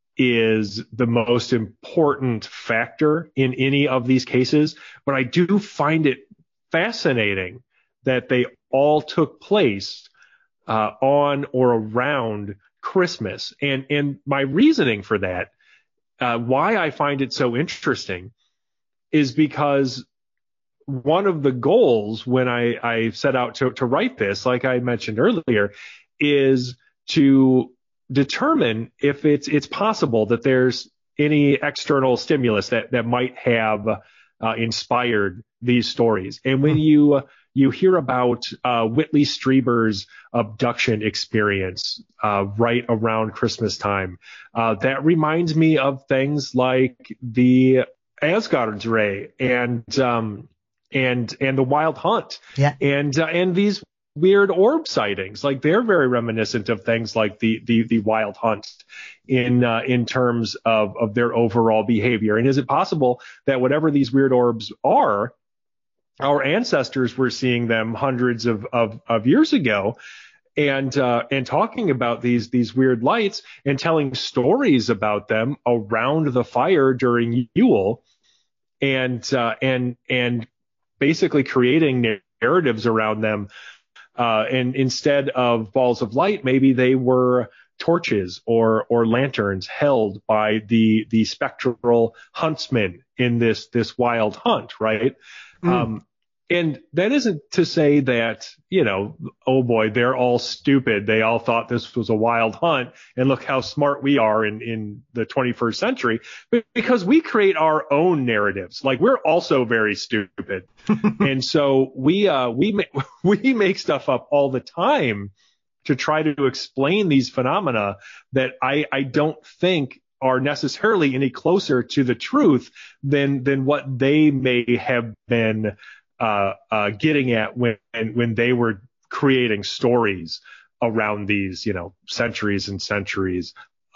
is the most important factor in any of these cases, but I do find it fascinating that they all took place uh, on or around Christmas. And, and my reasoning for that, uh, why I find it so interesting, is because one of the goals when I, I set out to, to write this, like I mentioned earlier, is to determine if it's it's possible that there's any external stimulus that, that might have uh, inspired these stories. And when you you hear about uh, Whitley Strieber's abduction experience uh, right around Christmas time, uh, that reminds me of things like the Asgard's Ray and um, and and the Wild Hunt, yeah, and uh, and these weird orb sightings. Like they're very reminiscent of things like the the, the Wild Hunt in uh, in terms of of their overall behavior. And is it possible that whatever these weird orbs are, our ancestors were seeing them hundreds of of, of years ago, and uh, and talking about these these weird lights and telling stories about them around the fire during Yule, and uh, and and basically creating narratives around them. Uh, and instead of balls of light, maybe they were torches or or lanterns held by the the spectral huntsman in this this wild hunt, right? Mm. Um, And that isn't to say that, you know, oh boy, they're all stupid. They all thought this was a wild hunt and look how smart we are in, in the twenty-first century, but because we create our own narratives. Like we're also very stupid. And so we, uh, we, ma- we make stuff up all the time to try to explain these phenomena that I, I don't think are necessarily any closer to the truth than, than what they may have been Uh, uh, getting at when when they were creating stories around these, you know, centuries and centuries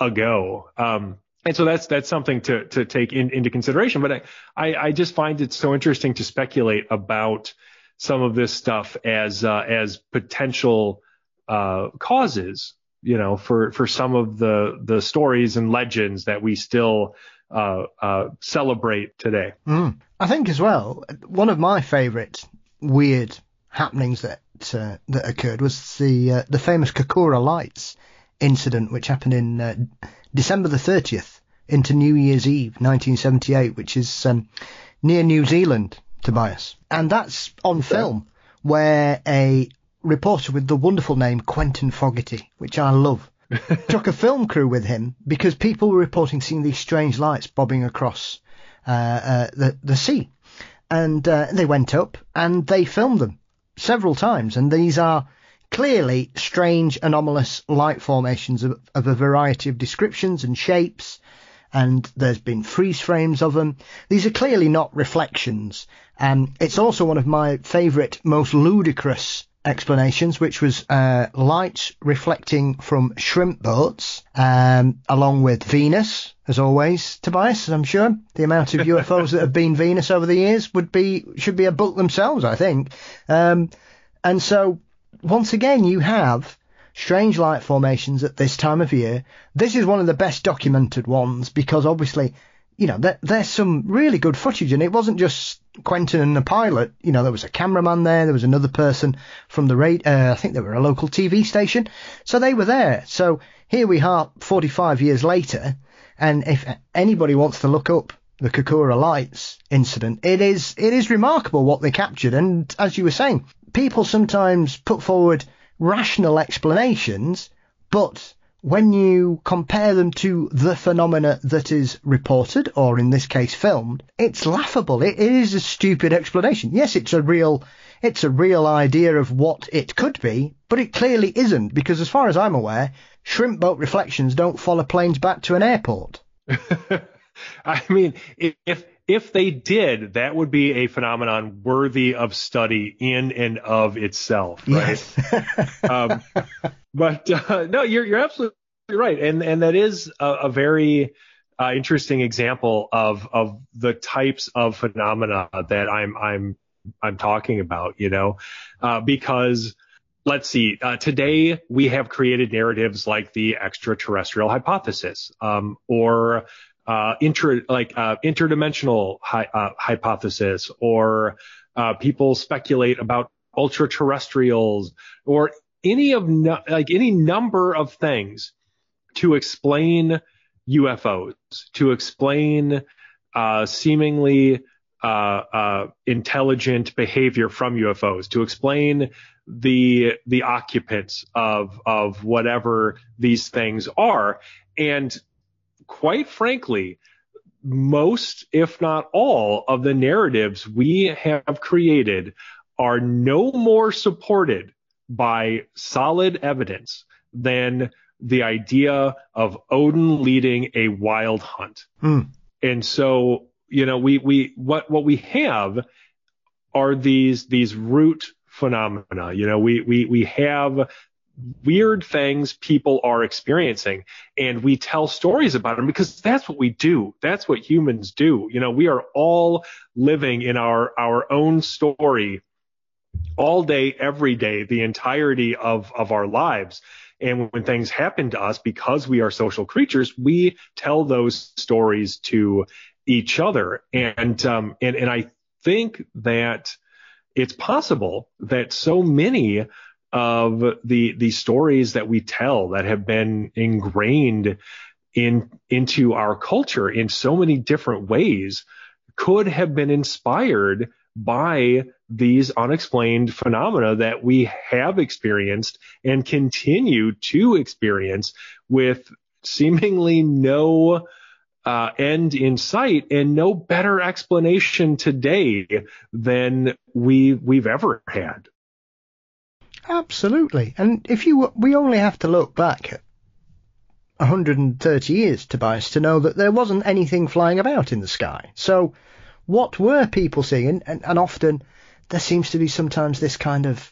ago. Um, and so that's that's something to to take in, into consideration. But I, I I just find it so interesting to speculate about some of this stuff as uh, as potential uh, causes, you know, for for some of the the stories and legends that we still uh, uh, celebrate today. Mm. I think as well, one of my favourite weird happenings that uh, that occurred was the uh, the famous Kokura Lights incident, which happened in uh, December the thirtieth into New Year's Eve, nineteen seventy-eight, which is um, near New Zealand, Tobias. And that's on film, where a reporter with the wonderful name Quentin Fogarty, which I love, took a film crew with him because people were reporting seeing these strange lights bobbing across Uh, uh, the the sea, and uh, they went up and they filmed them several times, and these are clearly strange, anomalous light formations of, of a variety of descriptions and shapes, and there's been freeze frames of them. These are clearly not reflections, and it's also one of my favourite, most ludicrous explanations, which was uh, lights reflecting from shrimp boats, um, along with Venus, as always, Tobias, I'm sure. The amount of U F Os that have been Venus over the years would be should be a book themselves, I think. Um, and so, once again, you have strange light formations at this time of year. This is one of the best documented ones because, obviously, you know, there, there's some really good footage, and it wasn't just Quentin and the pilot. You know, there was a cameraman there, there was another person from the radio, uh, I think they were a local T V station, so they were there. So here we are forty-five years later, and if anybody wants to look up the Kokura Lights incident, it is it is remarkable what they captured. And as you were saying, people sometimes put forward rational explanations, but when you compare them to the phenomena that is reported, or in this case filmed, it's laughable. It, it is a stupid explanation. Yes, it's a real, it's a real idea of what it could be, but it clearly isn't, because as far as I'm aware, shrimp boat reflections don't follow planes back to an airport. I mean, if if they did, that would be a phenomenon worthy of study in and of itself, right? Yes. um, but uh, no, you're you're absolutely right, and and that is a, a very uh, interesting example of of the types of phenomena that I'm I'm I'm talking about, you know, uh, because. Let's see. Uh, today, we have created narratives like the extraterrestrial hypothesis, um, or uh, inter like uh, interdimensional hi- uh, hypothesis, or uh, people speculate about ultra-terrestrials, or any of no- like any number of things to explain U F Os, to explain uh, seemingly uh, uh, intelligent behavior from U F Os, to explain the the occupants of of whatever these things are. And quite frankly, most, if not all, of the narratives we have created are no more supported by solid evidence than the idea of Odin leading a wild hunt. Mm. And so, you know, we we what what we have are these these root phenomena. You know, we we we have weird things people are experiencing, and we tell stories about them because that's what we do. That's what humans do. You know, we are all living in our our own story all day, every day, the entirety of of our lives. And when things happen to us, because we are social creatures, we tell those stories to each other. And um and and I think that it's possible that so many of the the stories that we tell that have been ingrained in into our culture in so many different ways could have been inspired by these unexplained phenomena that we have experienced and continue to experience with seemingly no uh, end in sight and no better explanation today than we we've ever had. Absolutely. And if you we only have to look back at one hundred thirty years, Tobias, to know that there wasn't anything flying about in the sky. So what were people seeing? And, and often there seems to be sometimes this kind of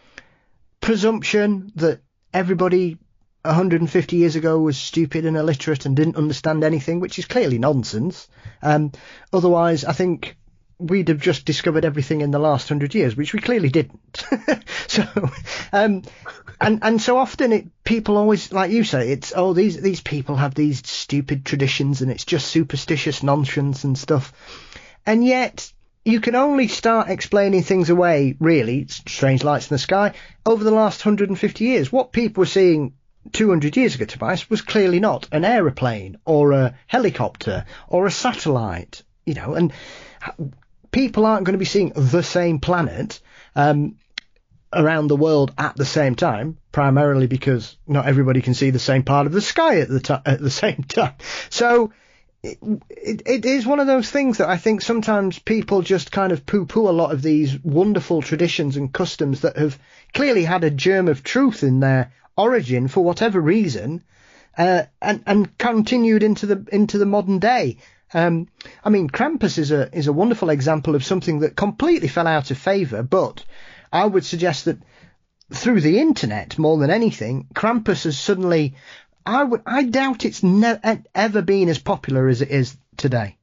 presumption that everybody one hundred fifty years ago was stupid and illiterate and didn't understand anything, which is clearly nonsense. Um, otherwise, I think we'd have just discovered everything in the last hundred years, which we clearly didn't. so, um, and and so often it people always, like you say, it's oh these these people have these stupid traditions and it's just superstitious nonsense and stuff, and yet you can only start explaining things away, really, strange lights in the sky, over the last one hundred fifty years. What people were seeing two hundred years ago, Tobias, was clearly not an aeroplane or a helicopter or a satellite, you know, and people aren't going to be seeing the same planet um, around the world at the same time, primarily because not everybody can see the same part of the sky at the t- at the same time. So it, it, it is one of those things that I think sometimes people just kind of poo-poo a lot of these wonderful traditions and customs that have clearly had a germ of truth in their origin for whatever reason, uh, and and continued into the into the modern day. Um, I mean, Krampus is a is a wonderful example of something that completely fell out of favour, but I would suggest that through the internet more than anything, Krampus has suddenly, I would I doubt it's ne- ever been as popular as it is today.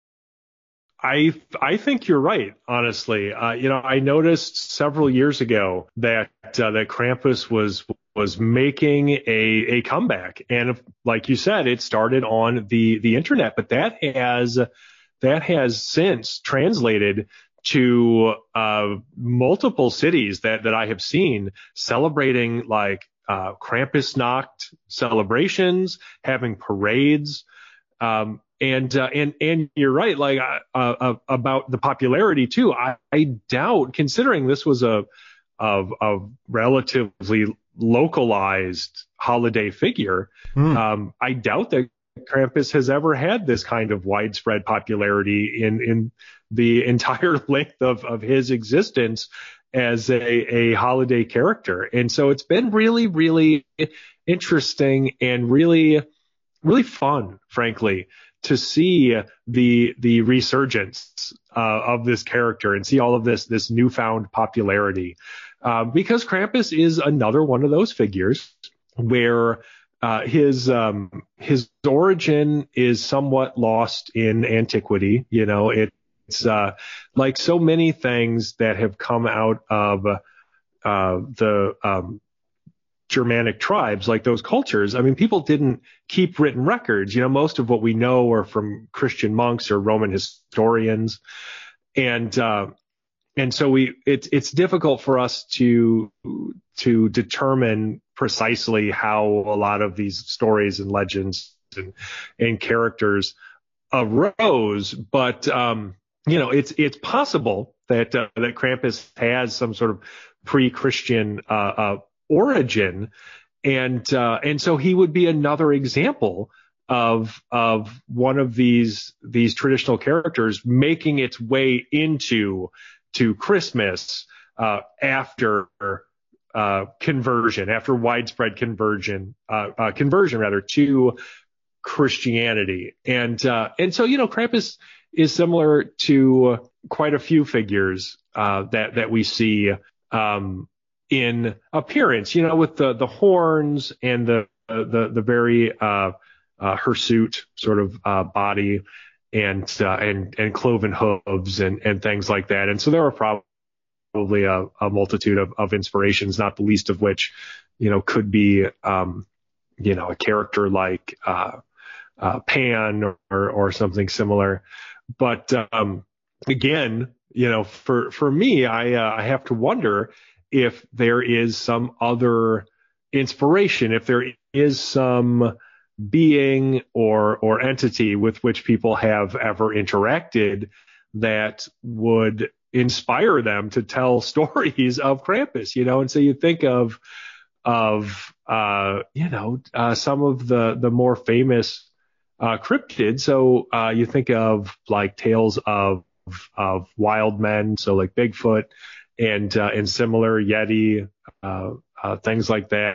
I I think you're right, honestly. Uh, you know, I noticed several years ago that uh, that Krampus was was making a a comeback, and like you said, it started on the the internet, but that has that has since translated to uh, multiple cities that that I have seen celebrating like uh, Krampusnacht celebrations, having parades. Um, And, uh, and, and you're right, like, uh, uh, about the popularity too. I, I doubt, considering this was a, of, a relatively localized holiday figure, mm. um, I doubt that Krampus has ever had this kind of widespread popularity in, in the entire length of, of his existence as a, a holiday character. And so it's been really, really interesting and really, really fun, frankly, to see the the resurgence uh, of this character and see all of this this newfound popularity, uh, because Krampus is another one of those figures where uh, his um, his origin is somewhat lost in antiquity. You know, it, it's uh, like so many things that have come out of uh, the um, Germanic tribes, like those cultures. I mean, people didn't keep written records. You know, most of what we know are from Christian monks or Roman historians. And, uh, and so we, it's, it's difficult for us to, to determine precisely how a lot of these stories and legends and, and characters arose. But, um, you know, it's, it's possible that, uh, that Krampus has some sort of pre-Christian, uh, uh, origin, and uh, and so he would be another example of of one of these these traditional characters making its way into to Christmas uh, after uh, conversion, after widespread conversion uh, uh, conversion rather to Christianity, and uh, and so you know Krampus is similar to quite a few figures uh, that that we see. Um, in appearance, you know, with the, the horns and the, the, the very, uh, uh, hirsute sort of, uh, body and, uh, and, and cloven hooves and, and things like that. And so there are probably a, a multitude of, of inspirations, not the least of which, you know, could be, um, you know, a character like, uh, uh, Pan or, or something similar. But, um, again, you know, for, for me, I, uh, I have to wonder if there is some other inspiration, if there is some being or or entity with which people have ever interacted that would inspire them to tell stories of Krampus, you know. And so you think of of uh, you know uh, some of the the more famous uh, cryptids. So uh, you think of like tales of of wild men, so like Bigfoot and uh, and similar Yeti, uh, uh, things like that.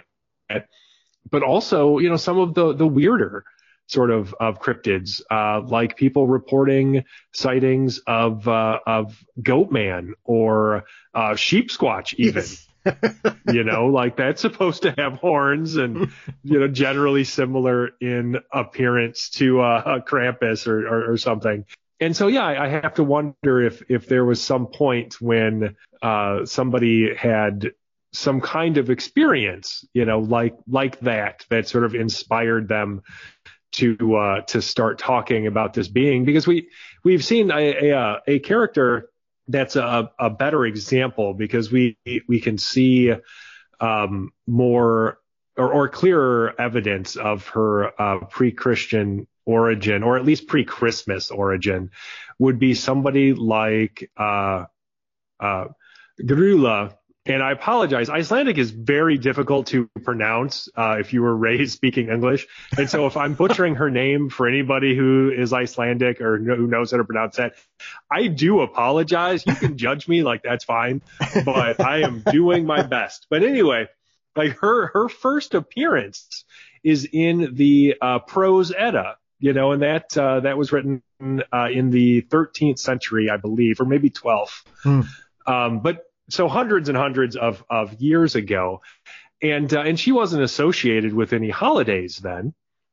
But also, you know, some of the the weirder sort of of cryptids, uh, like people reporting sightings of uh, of Goatman or uh, Sheep Squatch, even. Yes. You know, like that's supposed to have horns and, you know, generally similar in appearance to uh, Krampus or, or, or something. And so, yeah, I have to wonder if if there was some point when uh, somebody had some kind of experience, you know, like like that, that sort of inspired them to uh, to start talking about this being, because we we've seen a a, a character that's a, a better example, because we we can see um, more or, or clearer evidence of her uh, pre-Christian origin, or at least pre-Christmas origin, would be somebody like uh, uh, Grula. And I apologize, Icelandic is very difficult to pronounce uh, if you were raised speaking English. And so if I'm butchering her name for anybody who is Icelandic or who knows how to pronounce that, I do apologize. You can judge me, like that's fine, but I am doing my best. But anyway, like her her first appearance is in the uh, Prose Edda, you know, and that uh, that was written uh, in the thirteenth century, I believe, or maybe twelfth. Hmm. Um, but So hundreds and hundreds of, of years ago, and uh, and she wasn't associated with any holidays then.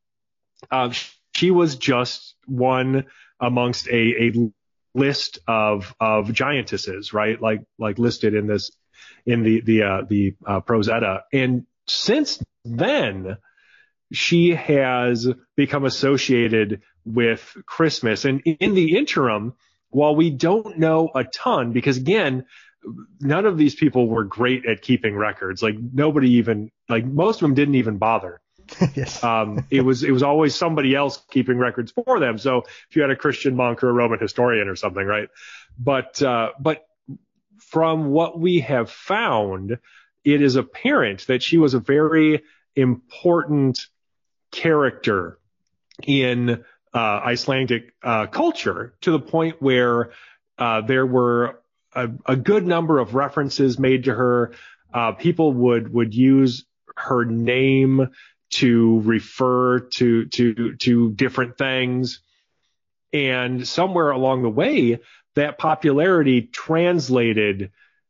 Uh, she was just one amongst a, a list of of giantesses, right? Like like listed in this in the the uh, the uh, Prose Edda. And since then, she has become associated with Christmas. And in the interim, while we don't know a ton, because again, none of these people were great at keeping records. Like nobody even, like most of them didn't even bother. Yes. um, it was, it was always somebody else keeping records for them. So if you had a Christian monk or a Roman historian or something, right? But, uh, but from what we have found, it is apparent that she was a very important character in uh, Icelandic uh, culture, to the point where uh, there were A, a good number of references made to her. Uh, people would would use her name to refer to to to different things, and somewhere along the way, that popularity translated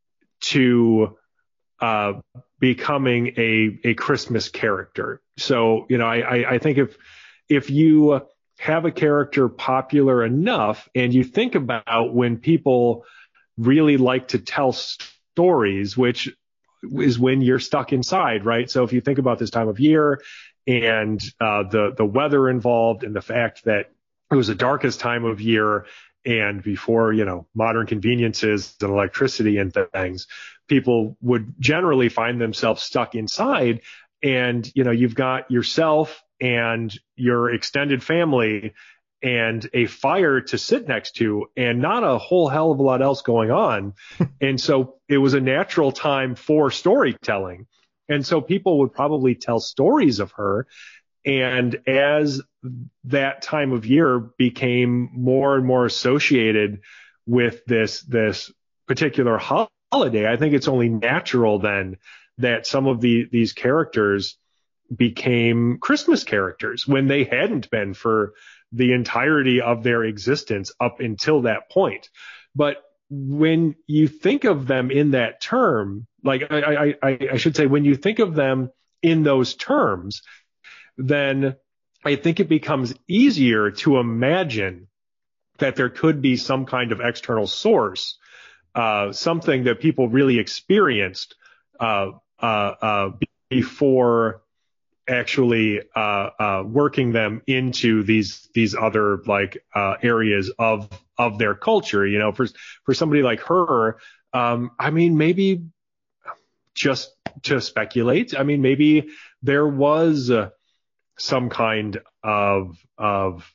to uh, becoming a a Christmas character. So, you know, I, I I think if if you have a character popular enough, and you think about when people really like to tell stories, which is when you're stuck inside, right? So if you think about this time of year and uh, the the weather involved, and the fact that it was the darkest time of year, and before, you know, modern conveniences and electricity and things, people would generally find themselves stuck inside. And, you know, you've got yourself and your extended family and a fire to sit next to, and not a whole hell of a lot else going on. And so it was a natural time for storytelling. And so people would probably tell stories of her. And as that time of year became more and more associated with this, this particular holiday, I think it's only natural then that some of the, these characters became Christmas characters when they hadn't been for the entirety of their existence up until that point. But when you think of them in that term, like I, I, I should say, when you think of them in those terms, then I think it becomes easier to imagine that there could be some kind of external source, uh, something that people really experienced uh, uh, uh, before actually uh, uh, working them into these these other like uh, areas of of their culture. You know, for for somebody like her, um, I mean, maybe just to speculate, I mean, maybe there was uh, some kind of of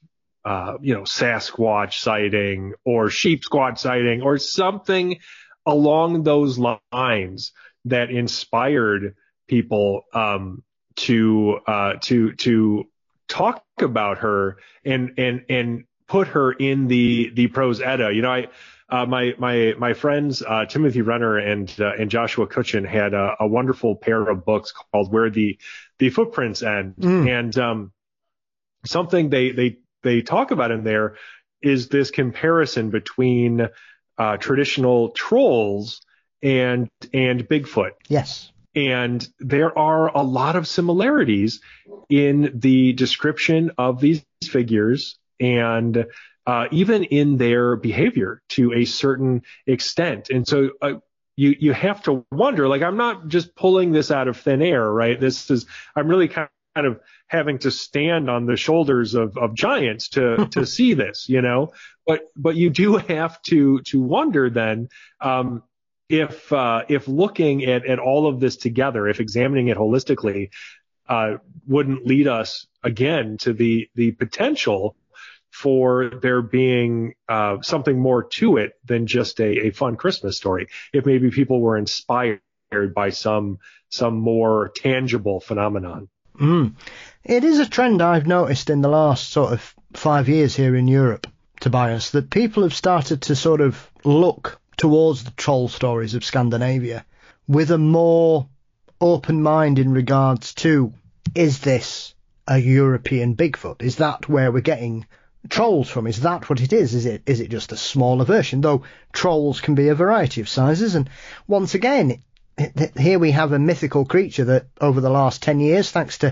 uh, you know, Sasquatch sighting or sheep squatch sighting or something along those lines that inspired people um, to uh, to to talk about her and and and put her in the the prose edda. You know, I uh, my my my friends uh, Timothy Renner and uh, and Joshua Cutchin had a, a wonderful pair of books called Where the the Footprints End, mm. and um, something they they they talk about in there is this comparison between uh, traditional trolls and and Bigfoot. Yes. And there are a lot of similarities in the description of these figures and uh, even in their behavior to a certain extent. And so uh, you you have to wonder, like, I'm not just pulling this out of thin air, right? This is, I'm really kind of having to stand on the shoulders of, of giants to, to see this, you know, but, but you do have to, to wonder then, um, if, uh, if looking at, at all of this together, if examining it holistically, uh, wouldn't lead us again to the, the potential for there being, uh, something more to it than just a, a fun Christmas story. If maybe people were inspired by some, some more tangible phenomenon. Mm. It is a trend I've noticed in the last sort of five years here in Europe, Tobias, that people have started to sort of look towards the troll stories of Scandinavia with a more open mind in regards to, is this a European Bigfoot? Is that where we're getting trolls from? Is that what it is? Is it is it just a smaller version? Though trolls can be a variety of sizes. And once again, here we have a mythical creature that over the last ten years, thanks to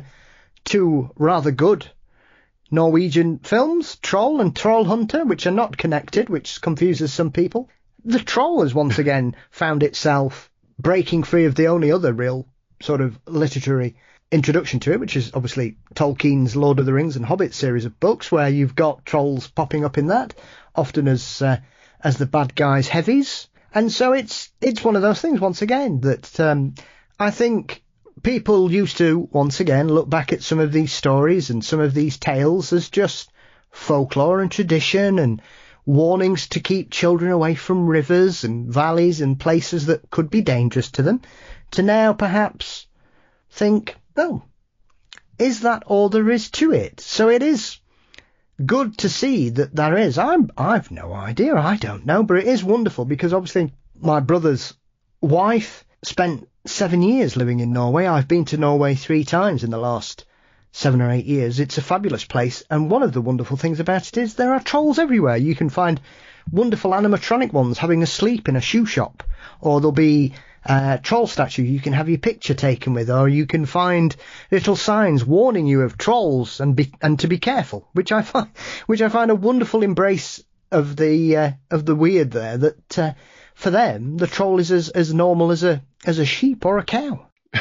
two rather good Norwegian films, Troll and Troll Hunter, which are not connected, which confuses some people. The troll has once again found itself breaking free of the only other real sort of literary introduction to it, which is obviously Tolkien's Lord of the Rings and Hobbit series of books, where you've got trolls popping up in that, often as uh, as the bad guys' heavies. And so it's it's one of those things, once again, that um, I think people used to, once again, look back at some of these stories and some of these tales as just folklore and tradition and warnings to keep children away from rivers and valleys and places that could be dangerous to them, to now perhaps think, oh, is that all there is to it? So it is good to see that there is. I'm, I've no idea. I don't know. But it is wonderful because obviously my brother's wife spent seven years living in Norway. I've been to Norway three times in the last seven or eight years. It's a fabulous place. And one of the wonderful things about it is there are trolls everywhere. You can find wonderful animatronic ones having a sleep in a shoe shop, or there'll be Uh, troll statue you can have your picture taken with, or you can find little signs warning you of trolls and be, and to be careful, which I find which I find a wonderful embrace of the uh, of the weird there. That uh, for them the troll is as, as normal as a as a sheep or a cow.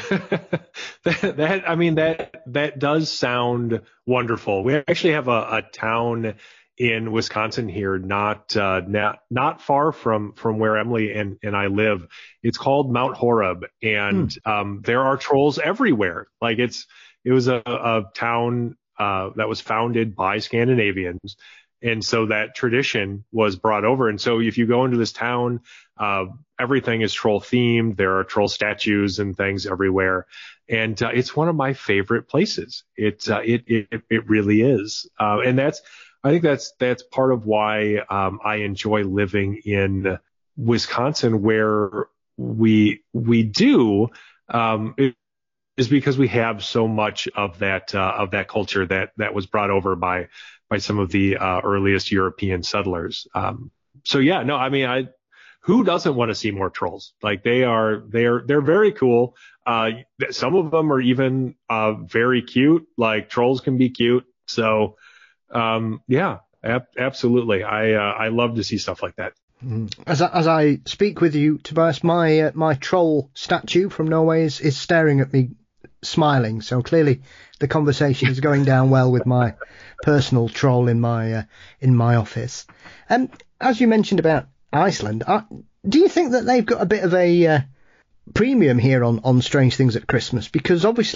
that, that I mean that that does sound wonderful. We actually have a, a town in Wisconsin here, not, uh, not, not far from, from where Emily and, and I live. It's called Mount Horeb, and, hmm. um, there are trolls everywhere. Like it's, it was a, a town, uh, that was founded by Scandinavians. And so that tradition was brought over. And so if you go into this town, uh, everything is troll themed. There are troll statues and things everywhere. And, uh, it's one of my favorite places. It, uh, it, it, it really is. Uh, and that's, I think that's that's part of why um, I enjoy living in Wisconsin, where we we do um, it, is because we have so much of that uh, of that culture that that was brought over by by some of the uh, earliest European settlers. Um, so yeah, no, I mean, I who doesn't want to see more trolls? Like they are they're they're very cool. Uh, some of them are even uh, very cute. Like trolls can be cute. So. Um, yeah, ab- absolutely. I, uh, I love to see stuff like that. As I, as I speak with you, Tobias, my, uh, my troll statue from Norway is, is staring at me, smiling. So clearly the conversation is going down well with my personal troll in my, uh, in my office. Um, as you mentioned about Iceland, uh, do you think that they've got a bit of a, uh, premium here on, on Strange Things at Christmas? Because obviously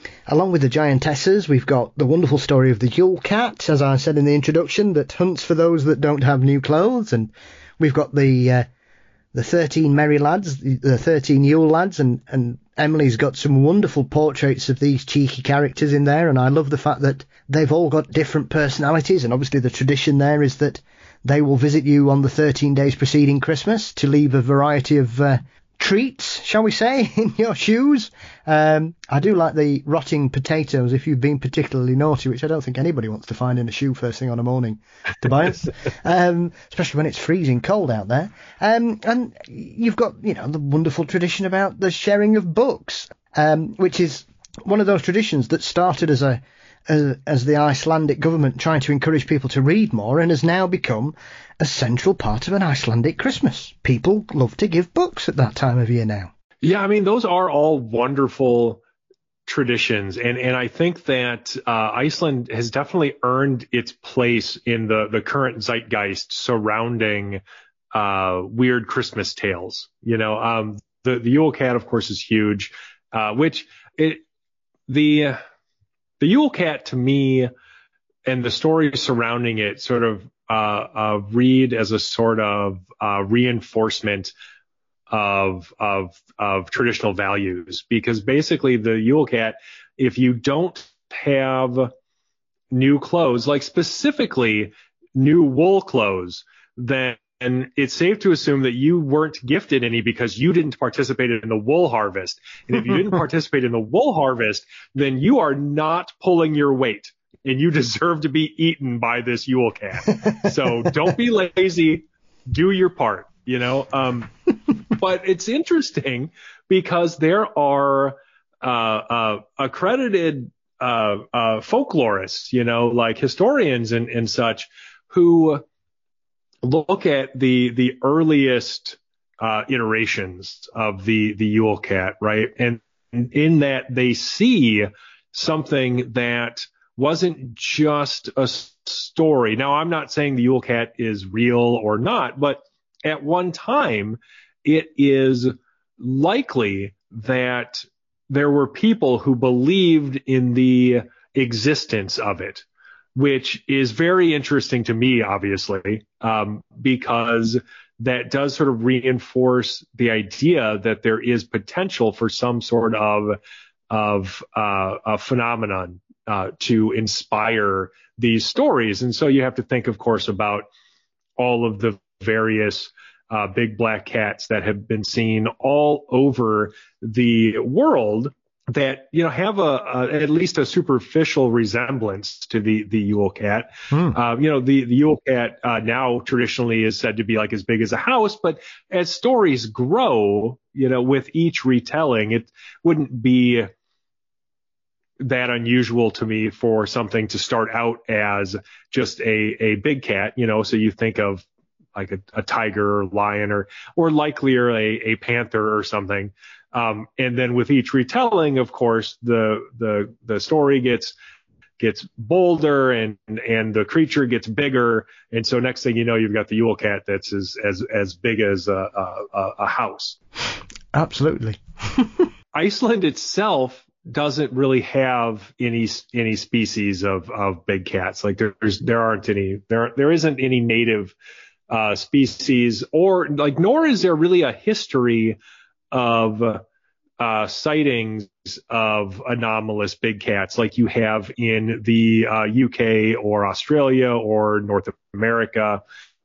Along with the giantesses, we've got the wonderful story of the Yule Cat, as I said in the introduction, that hunts for those that don't have new clothes, and we've got the uh, the thirteen merry lads, the thirteen Yule lads, and, and Emily's got some wonderful portraits of these cheeky characters in there, and I love the fact that they've all got different personalities, and obviously the tradition there is that they will visit you on the thirteen days preceding Christmas to leave a variety of uh, treats, shall we say, in your shoes. Um, I do like the rotting potatoes if you've been particularly naughty, which I don't think anybody wants to find in a shoe first thing on a morning, Tobias, um, especially when it's freezing cold out there. Um, and you've got, you know, the wonderful tradition about the sharing of books, um, which is one of those traditions that started as a as, as the Icelandic government trying to encourage people to read more, and has now become a central part of an Icelandic Christmas. People love to give books at that time of year now. Yeah, I mean, those are all wonderful traditions. And, and I think that uh, Iceland has definitely earned its place in the, the current zeitgeist surrounding uh, weird Christmas tales. You know, um, the, the Yule Cat, of course, is huge, uh, which it the the Yule Cat, to me, and the stories surrounding it sort of uh, uh, read as a sort of uh, reinforcement of of of traditional values, because basically the Yule Cat, if you don't have new clothes, like specifically new wool clothes, then it's safe to assume that you weren't gifted any because you didn't participate in the wool harvest. And if you didn't participate in the wool harvest, then you are not pulling your weight, and you deserve to be eaten by this Yule Cat. So don't be lazy, do your part, you know. Um, but it's interesting because there are uh, uh, accredited uh, uh, folklorists, you know, like historians and, and such, who look at the the earliest uh, iterations of the the Yule Cat, right? And in that they see something that wasn't just a story. Now, I'm not saying the Yule Cat is real or not, but at one time, it is likely that there were people who believed in the existence of it, which is very interesting to me, obviously, um, because that does sort of reinforce the idea that there is potential for some sort of of uh, a phenomenon uh, to inspire these stories. And so you have to think, of course, about all of the various uh, big black cats that have been seen all over the world that, you know, have a, a at least a superficial resemblance to the the Yule Cat. Hmm. Uh, you know, the the Yule Cat uh, now traditionally is said to be like as big as a house, but as stories grow, you know, with each retelling, it wouldn't be that unusual to me for something to start out as just a a big cat, you know. So you think of like a, a tiger or lion, or or likelier a a panther or something. Um, and then with each retelling, of course, the the the story gets gets bolder and and the creature gets bigger. And so next thing you know, you've got the Yule Cat that's as as as big as a a, a house. Absolutely. Iceland itself doesn't really have any any species of of big cats. Like there's there aren't any there there isn't any native uh, species, or like nor is there really a history of uh, sightings of anomalous big cats like you have in the uh, U K or Australia or North America,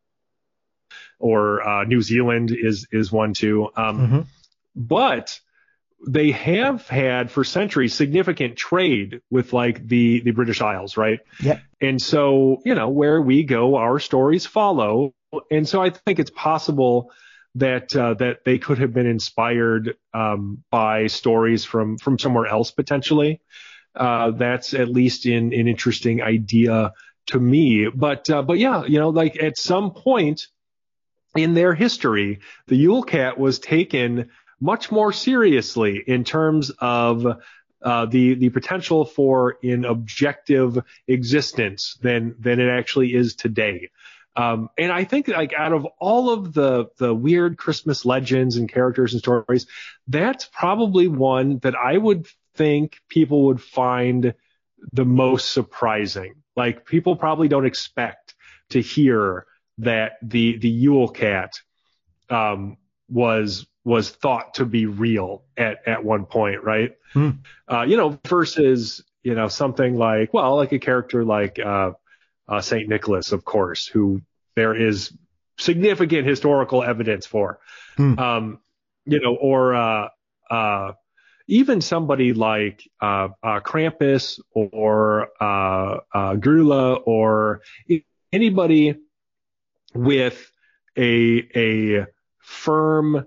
or uh, New Zealand is is one too. Um, mm-hmm. But they have had for centuries significant trade with like the the British Isles, right? Yeah. And so, you know, where we go, our stories follow. And so I think it's possible that uh, that they could have been inspired um, by stories from from somewhere else potentially. Uh, that's at least in an interesting idea to me. But uh, but yeah, you know, like at some point in their history, the Yule Cat was taken much more seriously in terms of uh, the the potential for an objective existence than than it actually is today. Um, and I think like out of all of the, the weird Christmas legends and characters and stories, that's probably one that I would think people would find the most surprising. Like, people probably don't expect to hear that the the Yule Cat um, was was thought to be real at at one point, right? Hmm. Uh, you know, versus you know something like, well, like a character like uh, uh, Saint Nicholas, of course, who there is significant historical evidence for. Hmm. Um, you know, or uh, uh, even somebody like uh, uh, Krampus or uh, uh, Grula, or anybody with a a firm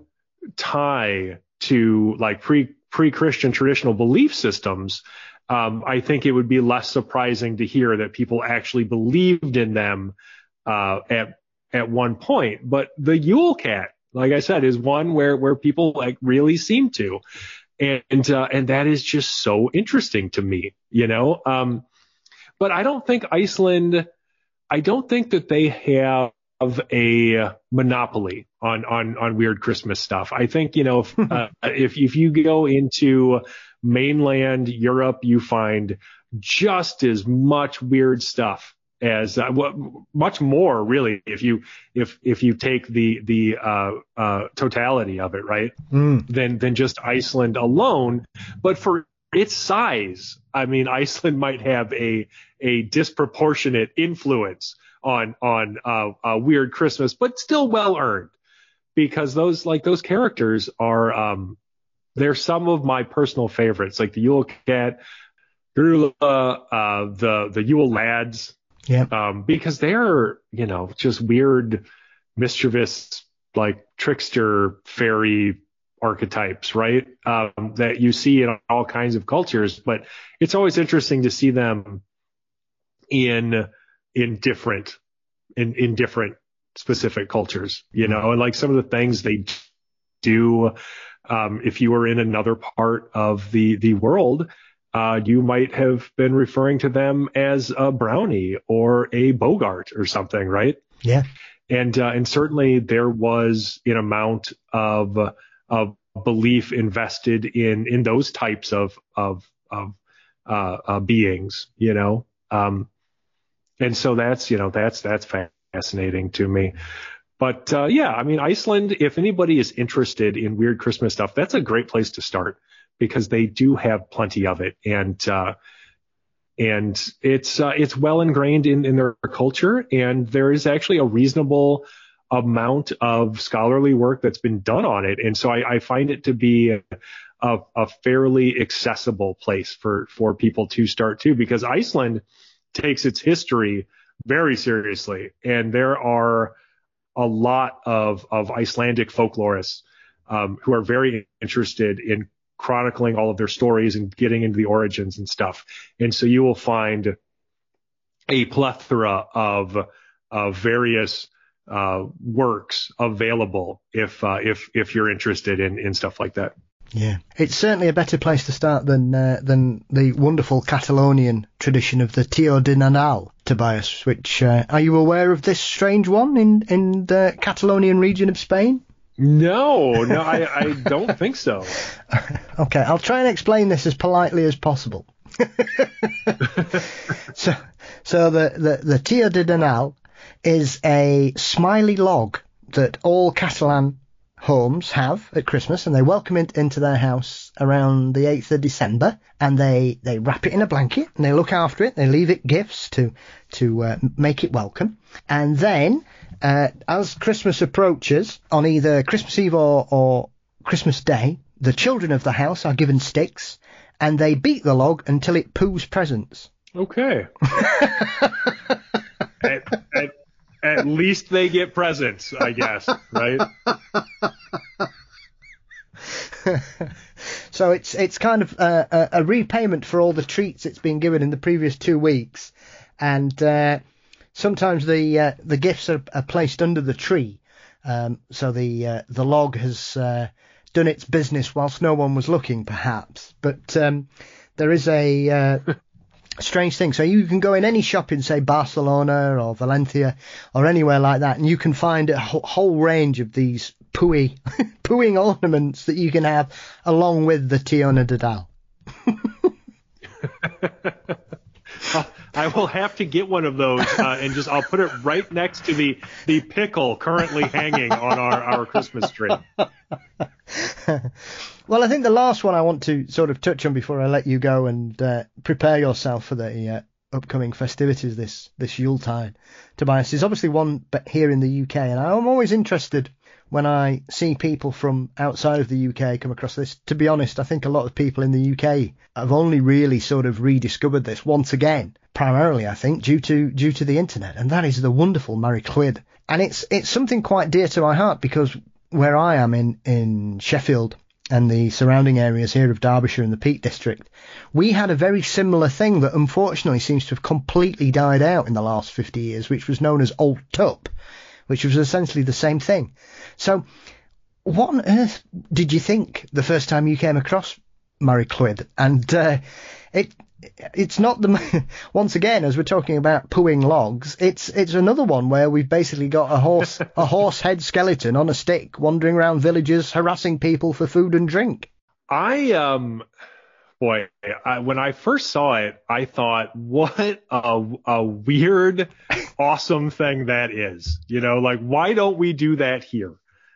tie to like pre pre Christian traditional belief systems. Um, I think it would be less surprising to hear that people actually believed in them uh, at at one point. But the Yule Cat, like I said, is one where where people like really seem to. And uh, and that is just so interesting to me, you know. Um, but I don't think Iceland, I don't think that they have a monopoly on on on weird Christmas stuff. I think, you know, if uh, if if you go into mainland Europe, you find just as much weird stuff as uh, well, much more really, if you if if you take the the uh, uh, totality of it, right? Mm. Than than just Iceland alone. But for its size, I mean, Iceland might have a a disproportionate influence on on uh, uh, weird Christmas, but still well earned, because those like those characters are um, they're some of my personal favorites, like the Yule Cat, Grula, uh, the the Yule Lads. Yeah. Um, because they're, you know, just weird, mischievous, like trickster fairy archetypes, right? Um, that you see in all kinds of cultures, but it's always interesting to see them in, in different, in, in different specific cultures, you know, and like some of the things they do, um, if you were in another part of the, the world, Uh, you might have been referring to them as a brownie or a Bogart or something, right? Yeah. And uh, and certainly there was an amount of of belief invested in in those types of of of uh, uh, beings, you know. Um, and so that's you know that's that's fascinating to me. But uh, yeah, I mean, Iceland, if anybody is interested in weird Christmas stuff, that's a great place to start, because they do have plenty of it, and uh, and it's uh, it's well ingrained in, in their culture, and there is actually a reasonable amount of scholarly work that's been done on it, and so I, I find it to be a, a, a fairly accessible place for for people to start too, because Iceland takes its history very seriously, and there are a lot of of Icelandic folklorists um, who are very interested in chronicling all of their stories and getting into the origins and stuff. And so you will find a plethora of of various uh, works available if uh, if if you're interested in in stuff like that. Yeah, it's certainly a better place to start than uh, than the wonderful Catalonian tradition of the Tio de Nadal, Tobias. Which uh, are you aware of this strange one in in the Catalonian region of Spain? No, no, I, I don't think so. Okay, I'll try and explain this as politely as possible. so, so the, the, the Tio de Nadal is a smiley log that all Catalan homes have at Christmas, and they welcome it into their house around the eighth of December, and they, they wrap it in a blanket, and they look after it, they leave it gifts to, to uh, make it welcome, and then Uh, as Christmas approaches, on either Christmas Eve or, or Christmas Day, the children of the house are given sticks, and they beat the log until it poos presents. Okay. at, at, at least they get presents, I guess, right? So it's it's kind of a, a repayment for all the treats it's been given in the previous two weeks, and uh, sometimes the uh, the gifts are, are placed under the tree, um, so the uh, the log has uh, done its business whilst no one was looking, perhaps. But um, there is a uh, strange thing. So you can go in any shop in, say, Barcelona or Valencia or anywhere like that, and you can find a wh- whole range of these pooey, pooing ornaments that you can have along with the Tio de Nadal. I will have to get one of those uh, and just I'll put it right next to the the pickle currently hanging on our, our Christmas tree. Well, I think the last one I want to sort of touch on before I let you go and uh, prepare yourself for the uh, upcoming festivities this this Yuletide, Tobias, is obviously one but here in the U K, and I'm always interested when I see people from outside of the U K come across this. To be honest, I think a lot of people in the U K have only really sort of rediscovered this once again, primarily I think due to due to the internet, and that is the wonderful Mary Cluid. And it's it's something quite dear to my heart, because where I am in in Sheffield and the surrounding areas here of Derbyshire and the Peak District, we had a very similar thing that unfortunately seems to have completely died out in the last fifty years, which was known as Old Tup, which was essentially the same thing. So what on earth did you think the first time you came across Mary Cluid? And uh, it it's not the once again, as we're talking about pooing logs, it's it's another one where we've basically got a horse a horse head skeleton on a stick wandering around villages harassing people for food and drink. I um boy, I, when I first saw it, I thought, what a a weird, awesome thing that is. You know, like, why don't we do that here?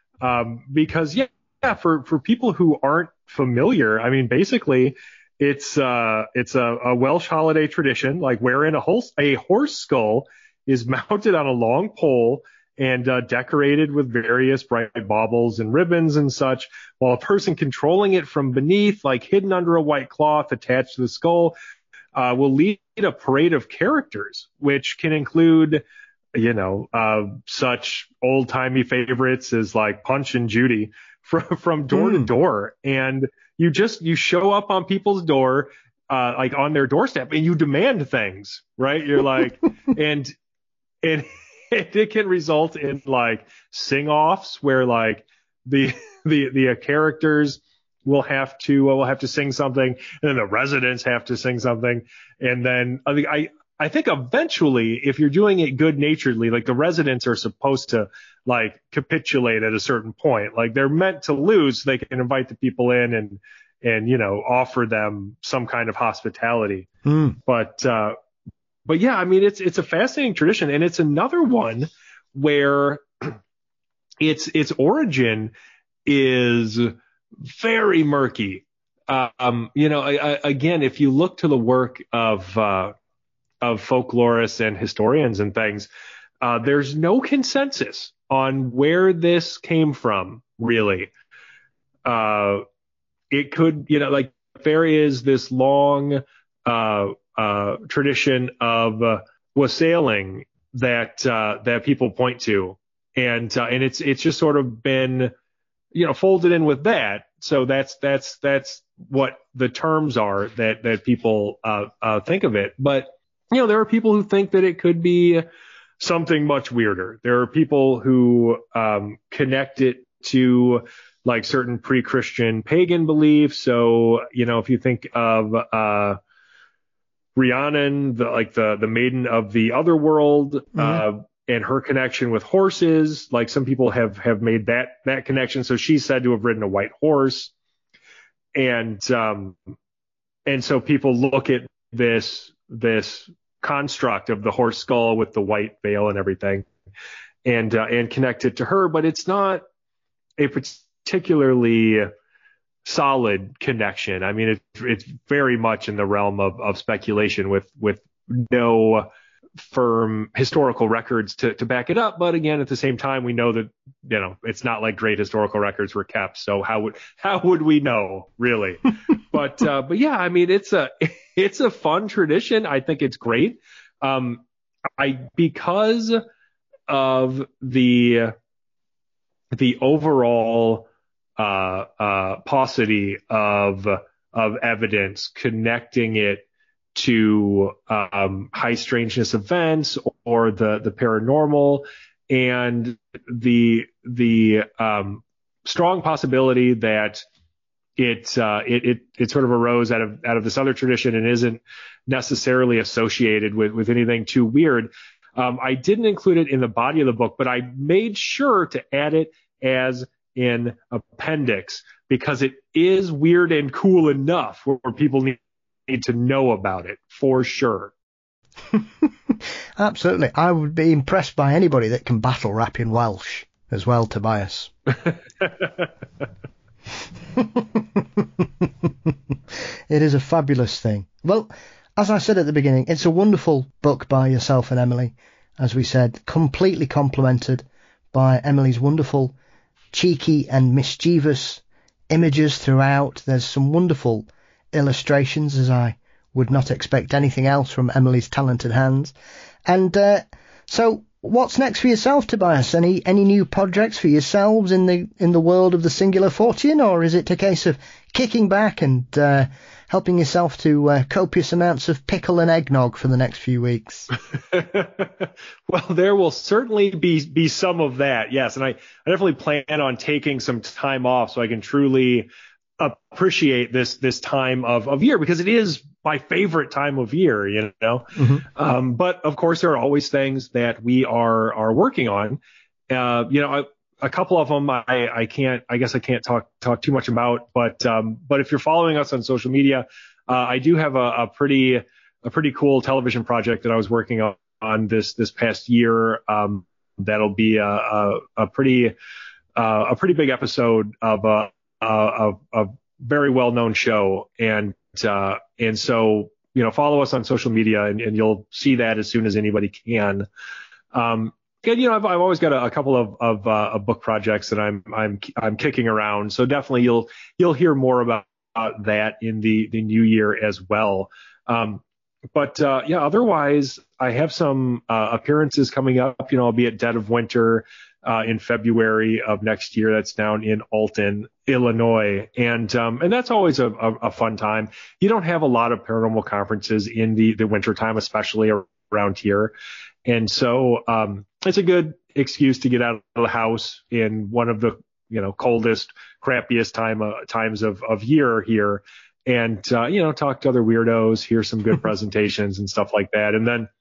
Um, because yeah, yeah, for for people who aren't familiar, I mean, basically, it's uh it's a, a Welsh holiday tradition, like wherein a horse a horse skull is mounted on a long pole and uh, decorated with various bright baubles and ribbons and such, while a person controlling it from beneath, like hidden under a white cloth attached to the skull, uh, will lead a parade of characters, which can include, you know, uh, such old-timey favorites as like Punch and Judy from, from door mm. to door. And you just, you show up on people's door, uh, like on their doorstep, and you demand things, right? You're like, and, and, it can result in like sing-offs where like the the the characters will have to uh, will have to sing something, and then the residents have to sing something, and then I think I I think eventually, if you're doing it good-naturedly, like the residents are supposed to like capitulate at a certain point, like they're meant to lose, so they can invite the people in and and you know offer them some kind of hospitality, mm. but. uh But yeah, I mean, it's it's a fascinating tradition, and it's another one where its its origin is very murky. Um, you know, I, I, again, if you look to the work of uh, of folklorists and historians and things, uh, there's no consensus on where this came from, really. Uh, it could, you know, like there is this long uh, uh, tradition of uh, wassailing that uh, that people point to, and uh, and it's it's just sort of been, you know, folded in with that. So that's that's that's what the terms are that that people uh, uh, think of it. But you know, there are people who think that it could be something much weirder. There are people who um, connect it to like certain pre-Christian pagan beliefs. So you know, if you think of uh, Rhiannon, the, like the the maiden of the other world, mm-hmm. uh, and her connection with horses, like some people have have made that that connection. So she's said to have ridden a white horse, and um, and so people look at this this construct of the horse skull with the white veil and everything, and uh, and connect it to her, but it's not a particularly solid connection. I mean, it's it's very much in the realm of of speculation with with no firm historical records to, to back it up. But again, at the same time, we know that, you know, it's not like great historical records were kept. So how would, how would we know, really? but, uh, but yeah, I mean, it's a, it's a fun tradition. I think it's great. Um, I, because of the, the overall, uh, uh, paucity of, of evidence connecting it to um, high strangeness events or the the paranormal, and the the um, strong possibility that it, uh, it it it sort of arose out of out of this other tradition and isn't necessarily associated with with anything too weird. Um, I didn't include it in the body of the book, but I made sure to add it as an appendix, because it is weird and cool enough where, where people need, need to know about it for sure. Absolutely. I would be impressed by anybody that can battle rap in Welsh as well, Tobias. It is a fabulous thing. Well, as I said at the beginning, it's a wonderful book by yourself and Emily. As we said, completely complemented by Emily's wonderful, cheeky and mischievous images throughout. There's some wonderful illustrations, as I would not expect anything else from Emily's talented hands. And uh, so, what's next for yourself, Tobias? Any any new projects for yourselves in the in the world of the Singular Fortean, or is it a case of kicking back and uh, helping yourself to uh, copious amounts of pickle and eggnog for the next few weeks? Well, there will certainly be be some of that, yes, and I, I definitely plan on taking some time off so I can truly appreciate this this time of, of year, because it is my favorite time of year, you know. Mm-hmm. Um, but of course, there are always things that we are are working on. Uh, you know, a, a couple of them I, I can't, I guess I can't talk talk too much about. But um, but if you're following us on social media, uh, I do have a, a pretty a pretty cool television project that I was working on, on this this past year. Um, that'll be a a, a pretty uh, a pretty big episode of a a, a very well known show, and uh, and so you know, follow us on social media, and, and you'll see that as soon as anybody can. Um, and you know, I've I've always got a, a couple of of, uh, of book projects that I'm I'm I'm kicking around, so definitely you'll you'll hear more about uh, that in the the new year as well. Um, but uh, yeah, otherwise I have some uh, appearances coming up. You know, I'll be at Dead of Winter uh, in February of next year. That's down in Alton, Illinois, and um, and that's always a, a, a fun time. You don't have a lot of paranormal conferences in the the winter time, especially around here, and so um, it's a good excuse to get out of the house in one of the you know coldest, crappiest time uh, times of of year here, and uh, you know talk to other weirdos, hear some good presentations and stuff like that, and then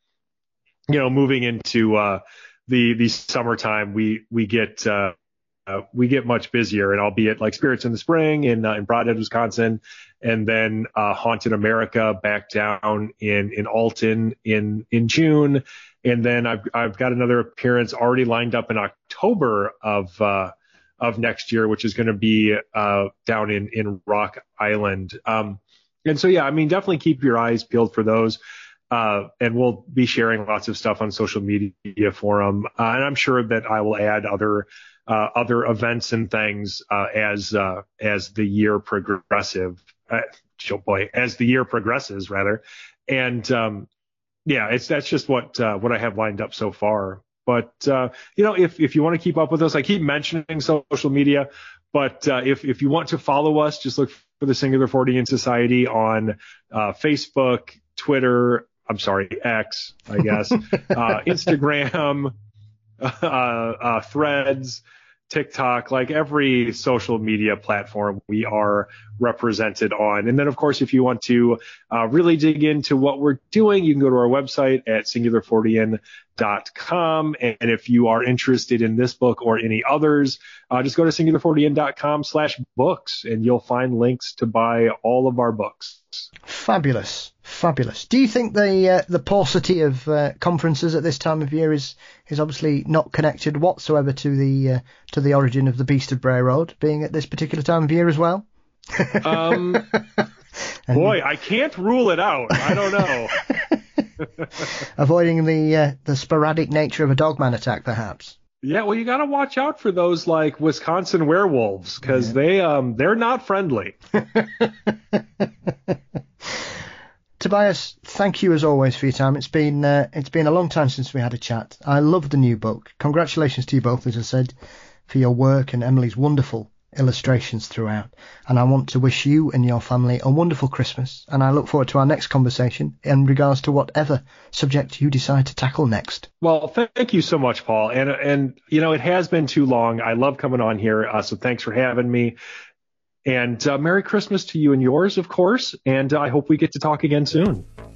you know moving into uh, the the summertime, we we get uh, uh, we get much busier, and I'll be at like Spirits in the Spring in uh, in Brodhead, Wisconsin, and then uh, Haunted America back down in in Alton in in June, and then I've I've got another appearance already lined up in October of uh, of next year, which is going to be uh, down in in Rock Island. Um, and so yeah, I mean, definitely keep your eyes peeled for those. Uh, and we'll be sharing lots of stuff on social media for them. Uh, and I'm sure that I will add other, uh, other events and things, uh, as, uh, as the year progressive, uh, oh boy, as the year progresses rather. And, um, yeah, it's, that's just what, uh, what I have lined up so far. But, uh, you know, if, if you want to keep up with us, I keep mentioning social media, but, uh, if, if you want to follow us, just look for the Singular Fortean Society on, uh, Facebook, Twitter, I'm sorry, X, I guess, uh, Instagram, uh, uh, Threads, TikTok, like every social media platform we are represented on. And then, of course, if you want to uh, really dig into what we're doing, you can go to our website at singular fortean dot com. And if you are interested in this book or any others, uh, just go to singular fortean dot com slash books, and you'll find links to buy all of our books. Fabulous. Fabulous. Do you think the uh, the paucity of uh, conferences at this time of year is is obviously not connected whatsoever to the uh, to the origin of the Beast of Bray Road being at this particular time of year as well? um, boy, I can't rule it out. I don't know. Avoiding the uh, the sporadic nature of a Dogman attack, perhaps. Yeah, well, you got to watch out for those like Wisconsin werewolves, because yeah. they um they're not friendly. Tobias, thank you as always for your time. It's been uh, it's been a long time since we had a chat. I love the new book. Congratulations to you both, as I said, for your work and Emily's wonderful illustrations throughout. And I want to wish you and your family a wonderful Christmas. And I look forward to our next conversation in regards to whatever subject you decide to tackle next. Well, thank you so much, Paul. And and you know, it has been too long. I love coming on here. Uh, so thanks for having me. And uh, Merry Christmas to you and yours, of course. And uh, I hope we get to talk again soon.